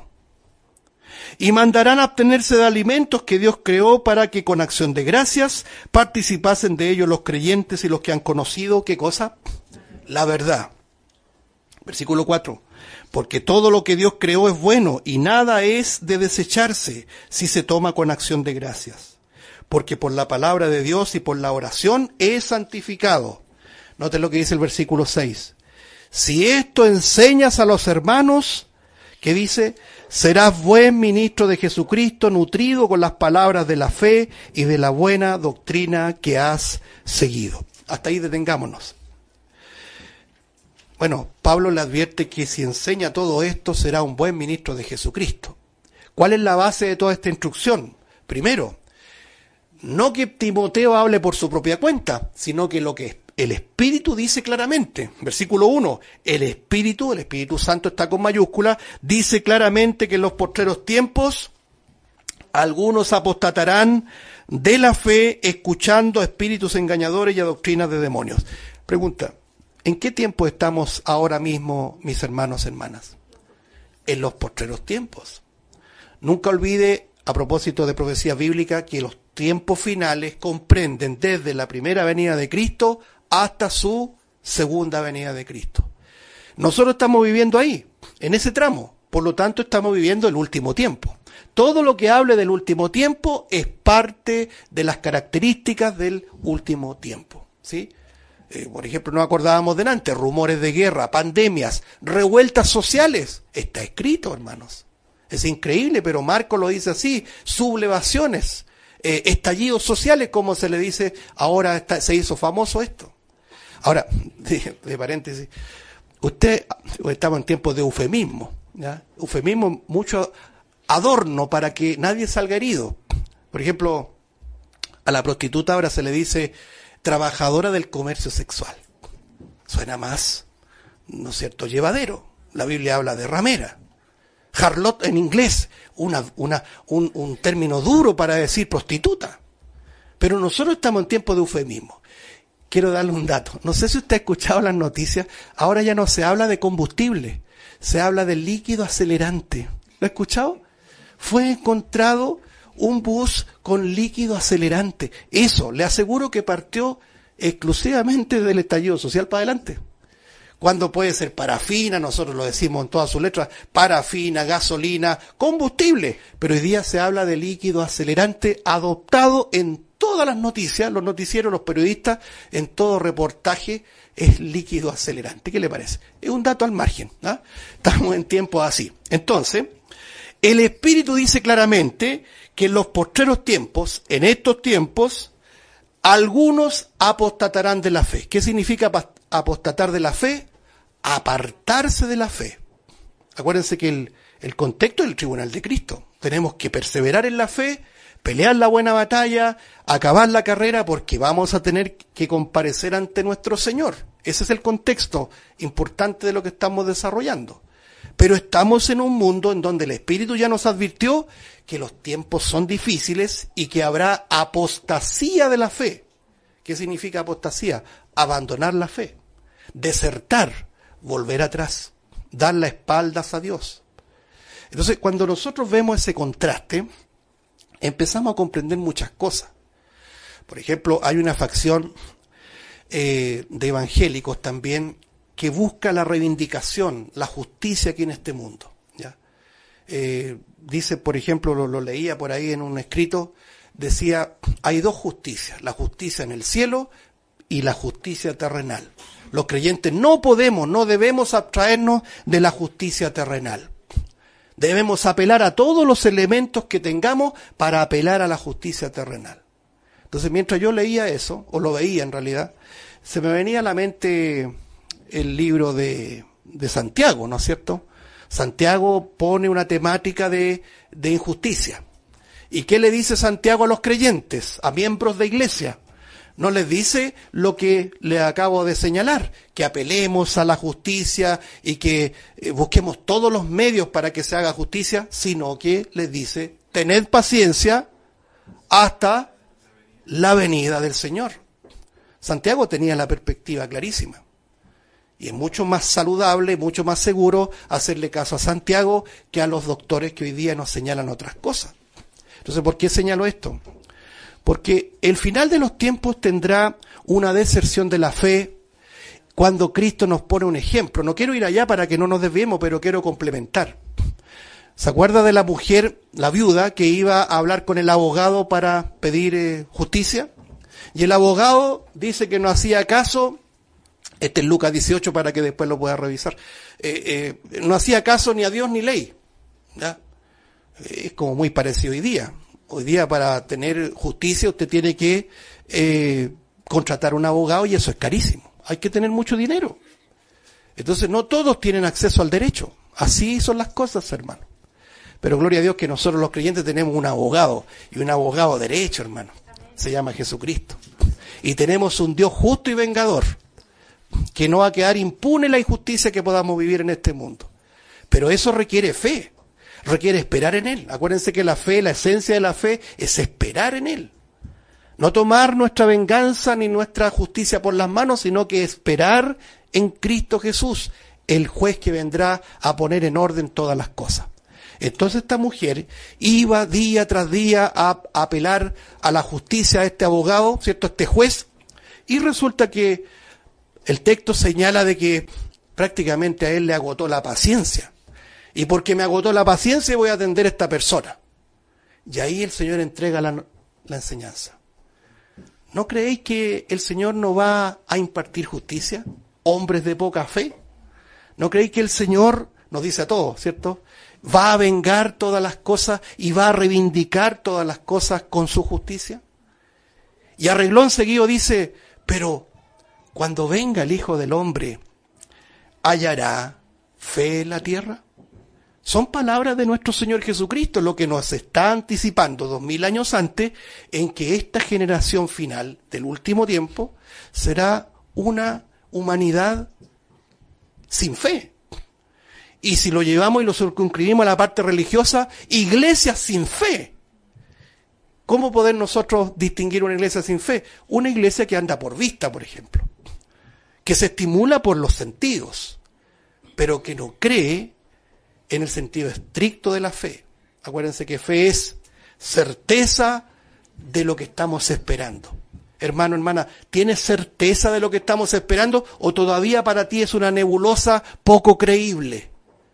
y mandarán abstenerse de alimentos que Dios creó para que con acción de gracias participasen de ellos los creyentes y los que han conocido, ¿qué cosa? La verdad. Versículo 4. Porque todo lo que Dios creó es bueno y nada es de desecharse si se toma con acción de gracias. Porque por la palabra de Dios y por la oración es santificado. Noten lo que dice el versículo 6. Si esto enseñas a los hermanos, ¿qué dice? Serás buen ministro de Jesucristo, nutrido con las palabras de la fe y de la buena doctrina que has seguido. Hasta ahí detengámonos. Bueno, Pablo le advierte que si enseña todo esto, será un buen ministro de Jesucristo. ¿Cuál es la base de toda esta instrucción? Primero, no que Timoteo hable por su propia cuenta, sino que lo que el Espíritu dice claramente, versículo 1, el Espíritu Santo está con mayúscula, dice claramente que en los postreros tiempos algunos apostatarán de la fe escuchando a espíritus engañadores y a doctrinas de demonios. Pregunta, ¿en qué tiempo estamos ahora mismo, mis hermanos, hermanas? En los postreros tiempos. Nunca olvide, a propósito de profecía bíblica, que los tiempos finales comprenden desde la primera venida de Cristo hasta su segunda venida de Cristo. Nosotros estamos viviendo ahí, en ese tramo, por lo tanto estamos viviendo el último tiempo. Todo lo que hable del último tiempo es parte de las características del último tiempo, ¿sí? Por ejemplo, nos acordábamos delante, rumores de guerra, pandemias, revueltas sociales. Está escrito, hermanos. Es increíble, pero Marco lo dice así, sublevaciones, estallidos sociales, como se le dice, ahora se hizo famoso esto. Ahora, de paréntesis, estamos en tiempos de eufemismo, ¿ya? Eufemismo, mucho adorno para que nadie salga herido. Por ejemplo, a la prostituta ahora se le dice trabajadora del comercio sexual. Suena más, ¿no es cierto?, llevadero. La Biblia habla de ramera. Harlot en inglés, un término duro para decir prostituta. Pero nosotros estamos en tiempos de eufemismo. Quiero darle un dato. No sé si usted ha escuchado las noticias. Ahora ya no se habla de combustible. Se habla de líquido acelerante. ¿Lo ha escuchado? Fue encontrado un bus con líquido acelerante. Eso, le aseguro que partió exclusivamente del estallido social para adelante. Cuando puede ser parafina, nosotros lo decimos en todas sus letras, parafina, gasolina, combustible. Pero hoy día se habla de líquido acelerante adoptado en todas las noticias, los noticieros, los periodistas, en todo reportaje es líquido acelerante. ¿Qué le parece? Es un dato al margen, ¿ah? Estamos en tiempos así. Entonces, el Espíritu dice claramente que en los postreros tiempos, en estos tiempos, algunos apostatarán de la fe. ¿Qué significa apostatar de la fe? apartarse de la fe. Acuérdense que el contexto es el tribunal de Cristo. Tenemos que perseverar en la fe, pelear la buena batalla, acabar la carrera, porque vamos a tener que comparecer ante nuestro Señor. Ese es el contexto importante de lo que estamos desarrollando. Pero estamos en un mundo en donde el Espíritu ya nos advirtió que los tiempos son difíciles y que habrá apostasía de la fe. ¿Qué significa apostasía? Abandonar la fe, desertar, volver atrás, dar las espaldas a Dios. Entonces, cuando nosotros vemos ese contraste, empezamos a comprender muchas cosas. Por ejemplo, hay una facción de evangélicos también que busca la reivindicación, la justicia aquí en este mundo. ¿Ya? Dice, por ejemplo, lo leía por ahí en un escrito, decía, hay dos justicias, la justicia en el cielo y la justicia terrenal. Los creyentes no debemos abstraernos de la justicia terrenal. Debemos apelar a todos los elementos que tengamos para apelar a la justicia terrenal. Entonces, mientras yo leía eso, o lo veía en realidad, se me venía a la mente el libro de Santiago, ¿no es cierto? Santiago pone una temática de injusticia. ¿Y qué le dice Santiago a los creyentes, a miembros de iglesia? No les dice lo que le acabo de señalar, que apelemos a la justicia y que busquemos todos los medios para que se haga justicia, sino que les dice, tened paciencia hasta la venida del Señor. Santiago tenía la perspectiva clarísima. Y es mucho más saludable, mucho más seguro hacerle caso a Santiago que a los doctores que hoy día nos señalan otras cosas. Entonces, ¿por qué señalo esto? Porque el final de los tiempos tendrá una deserción de la fe cuando Cristo nos pone un ejemplo. No quiero ir allá para que no nos desviemos, pero quiero complementar. ¿Se acuerda de la mujer, la viuda, que iba a hablar con el abogado para pedir justicia? Y el abogado dice que no hacía caso. Este es Lucas 18 para que después lo pueda revisar. No hacía caso ni a Dios ni ley. ¿Ya? Es como muy parecido hoy día. Hoy día para tener justicia usted tiene que contratar un abogado y eso es carísimo. Hay que tener mucho dinero. Entonces no todos tienen acceso al derecho. Así son las cosas, hermano. Pero gloria a Dios que nosotros los creyentes tenemos un abogado, y un abogado derecho, hermano. Se llama Jesucristo. Y tenemos un Dios justo y vengador, que no va a quedar impune la injusticia que podamos vivir en este mundo. Pero eso requiere fe, requiere esperar en Él. Acuérdense que la fe, la esencia de la fe es esperar en Él. No tomar nuestra venganza ni nuestra justicia por las manos, sino que esperar en Cristo Jesús, el juez que vendrá a poner en orden todas las cosas. Entonces esta mujer iba día tras día a apelar a la justicia a este abogado, ¿cierto? A este juez, y resulta que el texto señala de que prácticamente a él le agotó la paciencia. Y porque me agotó la paciencia voy a atender a esta persona. Y ahí el Señor entrega la enseñanza. ¿No creéis que el Señor no va a impartir justicia? Hombres de poca fe. ¿No creéis que el Señor, nos dice a todos, ¿cierto?, va a vengar todas las cosas y va a reivindicar todas las cosas con su justicia? Y a renglón seguido dice, pero cuando venga el Hijo del Hombre, ¿hallará fe en la tierra? Son palabras de nuestro Señor Jesucristo, lo que nos está anticipando 2000 años antes, en que esta generación final del último tiempo será una humanidad sin fe. Y si lo llevamos y lo circunscribimos a la parte religiosa, iglesias sin fe. ¿Cómo poder nosotros distinguir una iglesia sin fe? Una iglesia que anda por vista, por ejemplo, que se estimula por los sentidos, pero que no cree en el sentido estricto de la fe. Acuérdense que fe es certeza de lo que estamos esperando. Hermano, hermana, ¿tienes certeza de lo que estamos esperando o todavía para ti es una nebulosa poco creíble?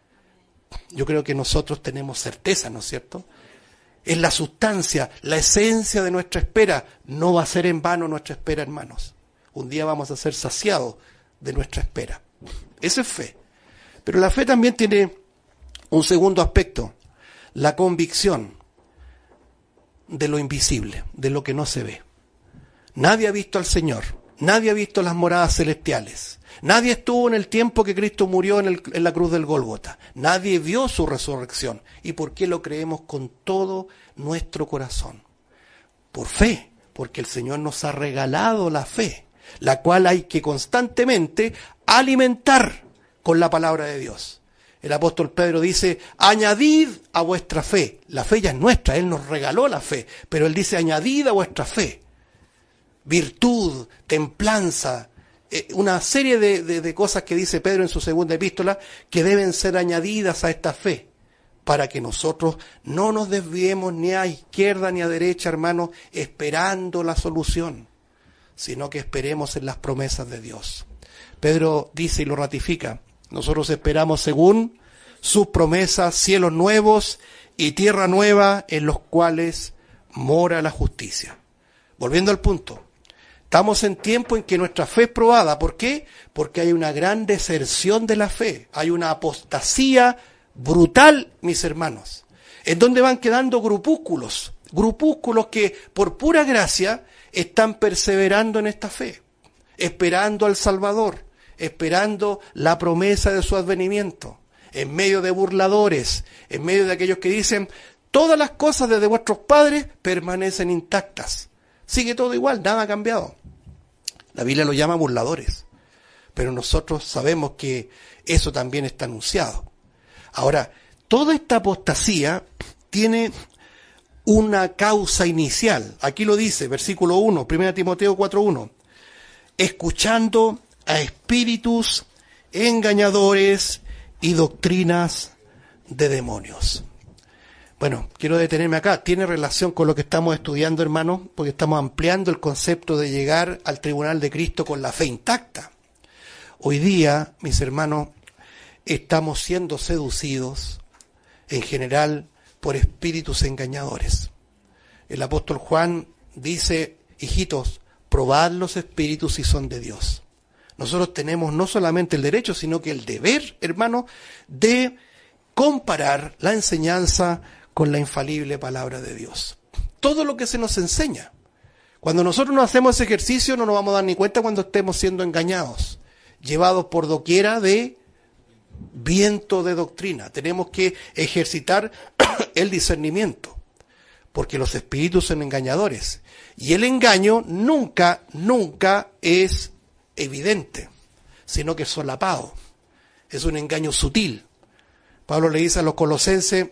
Yo creo que nosotros tenemos certeza, ¿no es cierto? Es la sustancia, la esencia de nuestra espera. No va a ser en vano nuestra espera, hermanos. Un día vamos a ser saciados de nuestra espera. Eso es fe. Pero la fe también tiene un segundo aspecto, la convicción de lo invisible, de lo que no se ve. Nadie ha visto al Señor, Nadie ha visto las moradas celestiales. Nadie estuvo en el tiempo que Cristo murió en la cruz del Gólgota. Nadie vio su resurrección. ¿Y por qué lo creemos con todo nuestro corazón? Por fe, porque el Señor nos ha regalado la fe, la cual hay que constantemente alimentar con la palabra de Dios. El apóstol Pedro dice, añadid a vuestra fe. La fe ya es nuestra, Él nos regaló la fe, pero Él dice, añadid a vuestra fe. Virtud, templanza, una serie de cosas que dice Pedro en su segunda epístola que deben ser añadidas a esta fe para que nosotros no nos desviemos ni a izquierda ni a derecha, hermanos, esperando la solución, sino que esperemos en las promesas de Dios. Pedro dice y lo ratifica, nosotros esperamos según sus promesas, cielos nuevos y tierra nueva en los cuales mora la justicia. Volviendo al punto, estamos en tiempo en que nuestra fe es probada. ¿Por qué? Porque hay una gran deserción de la fe, hay una apostasía brutal, mis hermanos, en donde van quedando grupúsculos que por pura gracia están perseverando en esta fe, esperando al Salvador, esperando la promesa de su advenimiento, en medio de burladores, en medio de aquellos que dicen, todas las cosas desde vuestros padres permanecen intactas, sigue todo igual, nada ha cambiado. La Biblia lo llama burladores, pero nosotros sabemos que eso también está anunciado. Ahora, toda esta apostasía tiene una causa inicial. Aquí lo dice, versículo 1, 1 Timoteo 4:1. Escuchando a espíritus engañadores y doctrinas de demonios. Bueno, quiero detenerme acá. Tiene relación con lo que estamos estudiando, hermanos, porque estamos ampliando el concepto de llegar al tribunal de Cristo con la fe intacta. Hoy día, mis hermanos, estamos siendo seducidos, en general, por espíritus engañadores. El apóstol Juan dice, hijitos, probad los espíritus si son de Dios. Nosotros tenemos no solamente el derecho, sino que el deber, hermano, de comparar la enseñanza con la infalible palabra de Dios. Todo lo que se nos enseña. Cuando nosotros no hacemos ese ejercicio, no nos vamos a dar ni cuenta cuando estemos siendo engañados, llevados por doquiera de viento de doctrina. Tenemos que ejercitar el discernimiento, porque los espíritus son engañadores. Y el engaño nunca es evidente, sino que es solapado. Es un engaño sutil. Pablo le dice a los colosenses,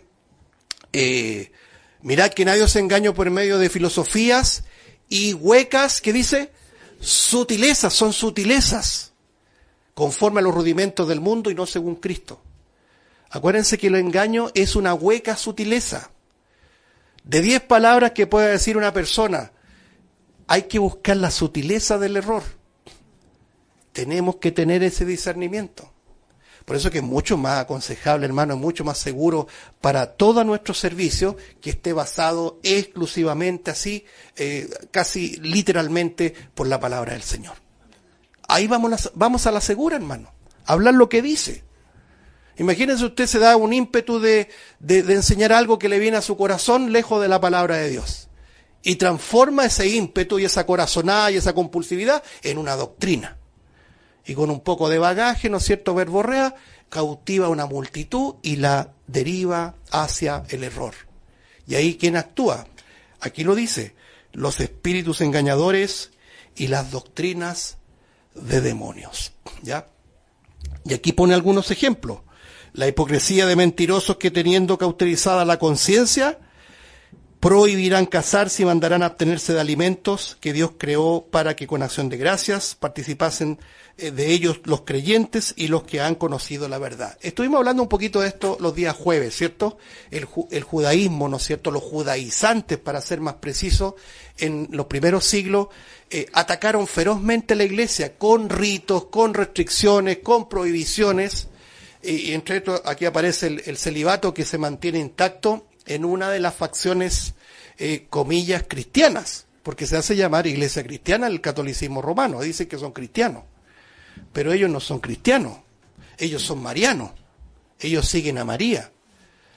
mirad que nadie os engañe por medio de filosofías y huecas, ¿qué dice? Sutilezas, son sutilezas, conforme a los rudimentos del mundo y no según Cristo. Acuérdense que el engaño es una hueca sutileza. De 10 palabras que puede decir una persona, hay que buscar la sutileza del error. Tenemos que tener ese discernimiento. Por eso que es mucho más aconsejable, hermano, es mucho más seguro para todo nuestro servicio que esté basado exclusivamente así, casi literalmente por la palabra del Señor. Ahí vamos a la segura, hermano, a hablar lo que dice. Imagínense, usted se da un ímpetu de enseñar algo que le viene a su corazón lejos de la palabra de Dios. Y transforma ese ímpetu y esa corazonada y esa compulsividad en una doctrina. Y con un poco de bagaje, ¿no es cierto?, verborrea, cautiva a una multitud y la deriva hacia el error. Y ahí, ¿quién actúa? Aquí lo dice, los espíritus engañadores y las doctrinas de demonios. ¿Ya? Y aquí pone algunos ejemplos. La hipocresía de mentirosos que, teniendo cauterizada la conciencia, prohibirán casarse y mandarán a abstenerse de alimentos que Dios creó para que con acción de gracias participasen de ellos los creyentes y los que han conocido la verdad. Estuvimos hablando un poquito de esto los días jueves, ¿cierto? El judaísmo, ¿no es cierto? Los judaizantes, para ser más preciso, en los primeros siglos atacaron ferozmente a la iglesia con ritos, con restricciones, con prohibiciones. Y entre estos, aquí aparece el celibato que se mantiene intacto en una de las facciones, comillas, cristianas, porque se hace llamar iglesia cristiana el catolicismo romano, dicen que son cristianos, pero ellos no son cristianos, ellos son marianos, ellos siguen a María.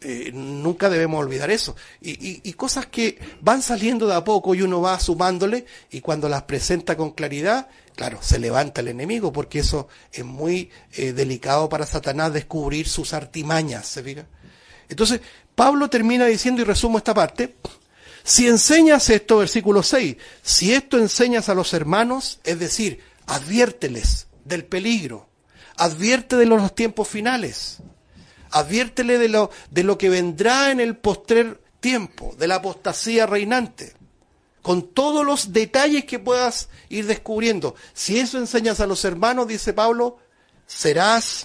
Nunca debemos olvidar eso. Y cosas que van saliendo de a poco y uno va sumándole, y cuando las presenta con claridad, claro, se levanta el enemigo, porque eso es muy delicado para Satanás, descubrir sus artimañas, ¿se fija? Entonces, Pablo termina diciendo, y resumo esta parte: si enseñas esto, versículo 6, si esto enseñas a los hermanos, es decir, adviérteles del peligro, advierte de los tiempos finales, adviértele de lo que vendrá en el postrer tiempo, de la apostasía reinante, con todos los detalles que puedas ir descubriendo. Si eso enseñas a los hermanos, dice Pablo, serás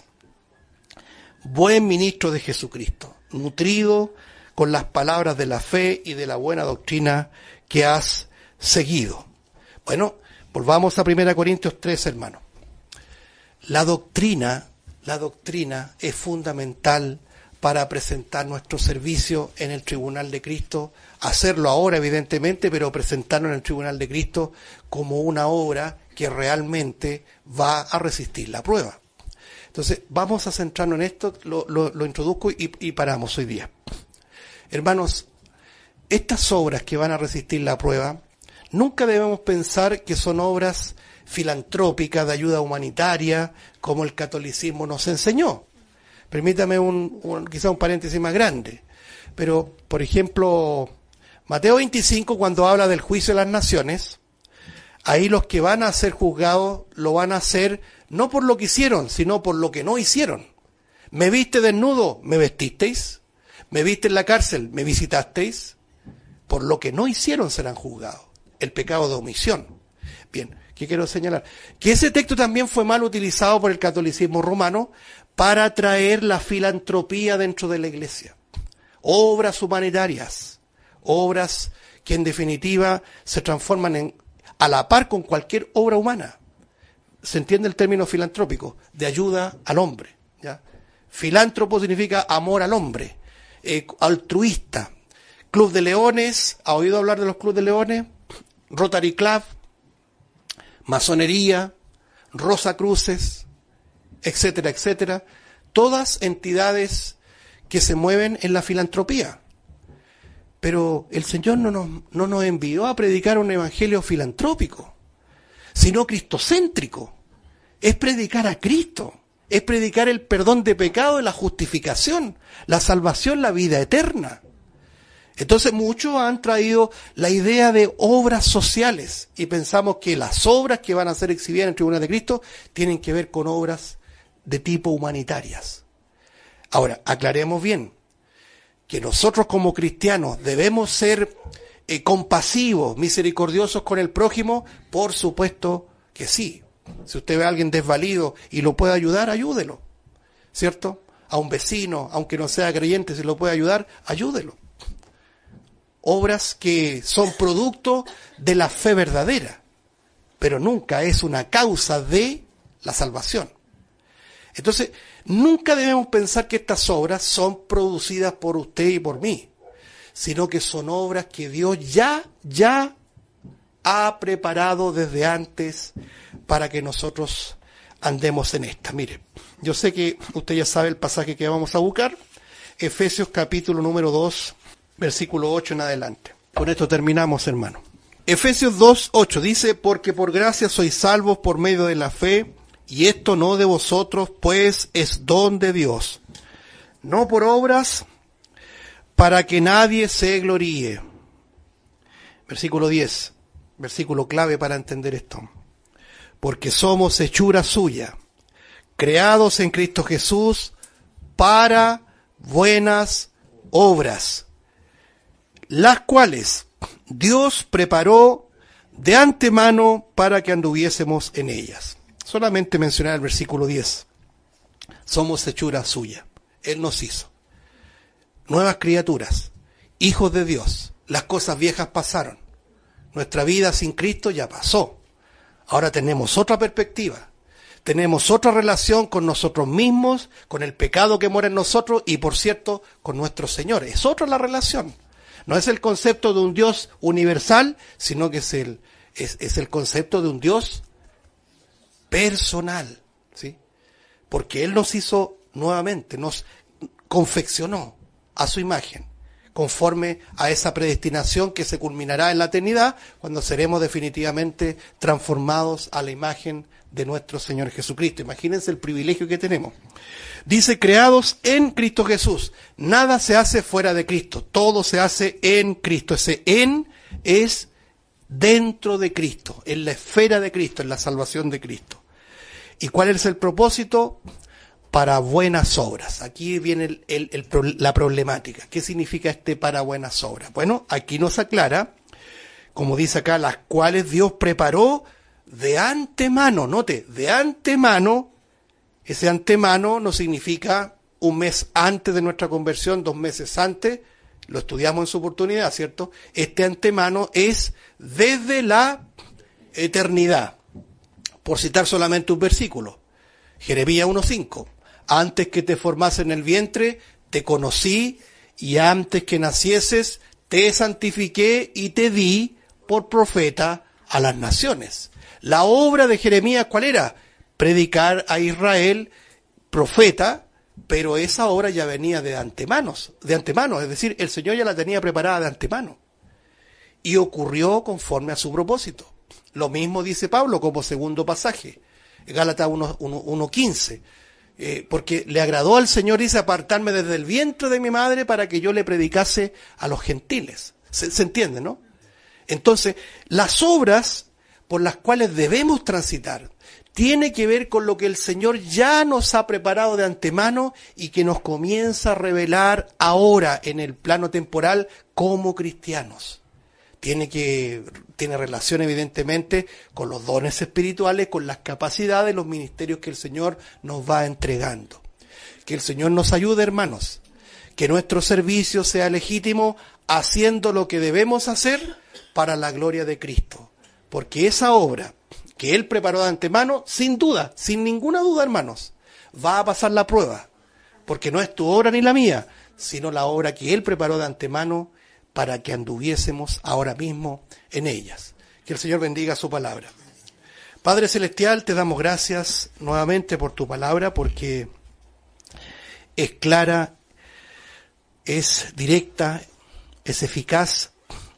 buen ministro de Jesucristo, nutrido con las palabras de la fe y de la buena doctrina que has seguido. Bueno, volvamos a 1 Corintios 3, hermano. La doctrina es fundamental para presentar nuestro servicio en el tribunal de Cristo, hacerlo ahora evidentemente, pero presentarlo en el tribunal de Cristo como una obra que realmente va a resistir la prueba. Entonces, vamos a centrarnos en esto, lo introduzco y paramos hoy día. Hermanos, estas obras que van a resistir la prueba, nunca debemos pensar que son obras filantrópicas de ayuda humanitaria, como el catolicismo nos enseñó. Permítame quizá un paréntesis más grande, pero, por ejemplo, Mateo 25, cuando habla del juicio de las naciones, ahí los que van a ser juzgados lo van a hacer no por lo que hicieron, sino por lo que no hicieron. ¿Me viste desnudo? ¿Me vestisteis? ¿Me viste en la cárcel? ¿Me visitasteis? Por lo que no hicieron serán juzgados. El pecado de omisión. Bien, ¿qué quiero señalar? Que ese texto también fue mal utilizado por el catolicismo romano para traer la filantropía dentro de la iglesia. Obras humanitarias, obras que en definitiva se transforman a la par con cualquier obra humana. Se entiende el término filantrópico, de ayuda al hombre, ¿ya? Filántropo significa amor al hombre, altruista. Club de Leones, ¿ha oído hablar de los Club de Leones? Rotary Club, Masonería, Rosacruces, etcétera, etcétera. Todas entidades que se mueven en la filantropía. Pero el Señor no nos envió a predicar un evangelio filantrópico, sino cristocéntrico. Es predicar a Cristo, es predicar el perdón de pecado, la justificación, la salvación, la vida eterna. Entonces muchos han traído la idea de obras sociales y pensamos que las obras que van a ser exhibidas en el tribunal de Cristo tienen que ver con obras de tipo humanitarias. Ahora, aclaremos bien que nosotros como cristianos debemos ser compasivos, misericordiosos con el prójimo. Por supuesto que sí. Si usted ve a alguien desvalido y lo puede ayudar, ayúdelo, ¿cierto? A un vecino, aunque no sea creyente, si lo puede ayudar, ayúdelo. Obras que son producto de la fe verdadera, pero nunca es una causa de la salvación. Entonces, nunca debemos pensar que estas obras son producidas por usted y por mí, sino que son obras que Dios ya ha preparado desde antes para que nosotros andemos en esta. Mire, yo sé que usted ya sabe el pasaje que vamos a buscar, Efesios capítulo número 2, versículo 8 en adelante. Con esto terminamos, hermano. Efesios 2, 8 dice: porque por gracia sois salvos por medio de la fe, y esto no de vosotros, pues es don de Dios, no por obras, para que nadie se gloríe. Versículo 10, versículo clave para entender esto. Porque somos hechura suya, creados en Cristo Jesús para buenas obras, las cuales Dios preparó de antemano para que anduviésemos en ellas. Solamente mencionar el versículo 10. Somos hechura suya. Él nos hizo nuevas criaturas, hijos de Dios. Las cosas viejas pasaron. Nuestra vida sin Cristo ya pasó. Ahora tenemos otra perspectiva. Tenemos otra relación con nosotros mismos, con el pecado que mora en nosotros y, por cierto, con nuestro Señor. Es otra la relación. No es el concepto de un Dios universal, sino que es el concepto de un Dios personal, ¿sí? Porque Él nos hizo nuevamente, nos confeccionó, a su imagen, conforme a esa predestinación que se culminará en la eternidad, cuando seremos definitivamente transformados a la imagen de nuestro Señor Jesucristo. Imagínense el privilegio que tenemos. Dice, creados en Cristo Jesús. Nada se hace fuera de Cristo, todo se hace en Cristo. Ese en es dentro de Cristo, en la esfera de Cristo, en la salvación de Cristo. ¿Y cuál es el propósito? Para buenas obras. Aquí viene la problemática. ¿Qué significa este para buenas obras? Bueno, aquí nos aclara, como dice acá, las cuales Dios preparó de antemano. Note, de antemano. Ese antemano no significa un mes antes de nuestra conversión, 2 meses antes. Lo estudiamos en su oportunidad, ¿cierto? Este antemano es desde la eternidad. Por citar solamente un versículo. Jeremías 1:5. Antes que te formase en el vientre, te conocí, y antes que nacieses, te santifiqué y te di por profeta a las naciones. La obra de Jeremías, ¿cuál era? Predicar a Israel, profeta, pero esa obra ya venía de antemano, es decir, el Señor ya la tenía preparada de antemano. Y ocurrió conforme a su propósito. Lo mismo dice Pablo como segundo pasaje, Gálatas 1:15. Porque le agradó al Señor, dice, apartarme desde el vientre de mi madre para que yo le predicase a los gentiles. ¿Se entiende, no? Entonces, las obras por las cuales debemos transitar tiene que ver con lo que el Señor ya nos ha preparado de antemano y que nos comienza a revelar ahora en el plano temporal como cristianos. Tiene relación evidentemente con los dones espirituales, con las capacidades, los ministerios que el Señor nos va entregando. Que el Señor nos ayude, hermanos, que nuestro servicio sea legítimo, haciendo lo que debemos hacer para la gloria de Cristo. Porque esa obra que Él preparó de antemano, sin duda, sin ninguna duda, hermanos, va a pasar la prueba. Porque no es tu obra ni la mía, sino la obra que Él preparó de antemano para que anduviésemos ahora mismo en ellas. Que el Señor bendiga su palabra. Padre Celestial, te damos gracias nuevamente por tu palabra, porque es clara, es directa, es eficaz,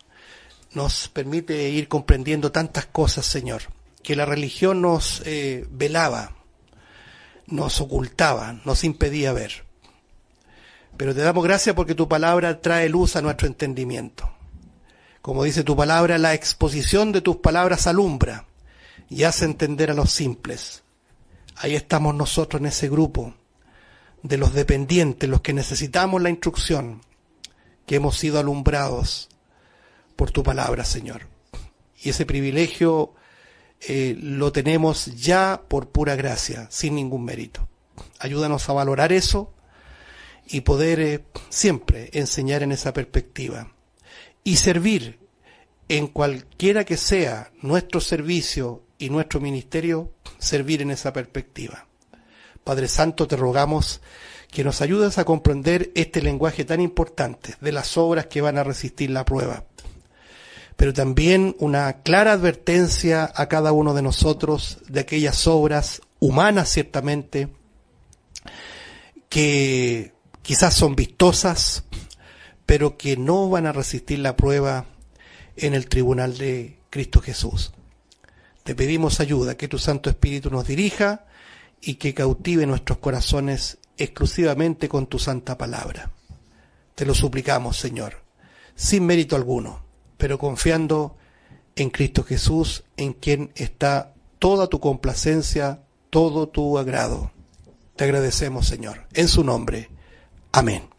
nos permite ir comprendiendo tantas cosas, Señor, que la religión nos velaba, nos ocultaba, nos impedía ver. Pero te damos gracias porque tu palabra trae luz a nuestro entendimiento. Como dice tu palabra, la exposición de tus palabras alumbra y hace entender a los simples. Ahí estamos nosotros en ese grupo de los dependientes, los que necesitamos la instrucción, que hemos sido alumbrados por tu palabra, Señor. Y ese privilegio lo tenemos ya por pura gracia, sin ningún mérito. Ayúdanos a valorar eso y poder siempre enseñar en esa perspectiva y servir en cualquiera que sea nuestro servicio y nuestro ministerio, servir en esa perspectiva. Padre Santo, te rogamos que nos ayudes a comprender este lenguaje tan importante de las obras que van a resistir la prueba, pero también una clara advertencia a cada uno de nosotros de aquellas obras humanas, ciertamente, que quizás son vistosas, pero que no van a resistir la prueba en el tribunal de Cristo Jesús. Te pedimos ayuda, que tu Santo Espíritu nos dirija y que cautive nuestros corazones exclusivamente con tu santa palabra. Te lo suplicamos, Señor, sin mérito alguno, pero confiando en Cristo Jesús, en quien está toda tu complacencia, todo tu agrado. Te agradecemos, Señor, en su nombre. Amén.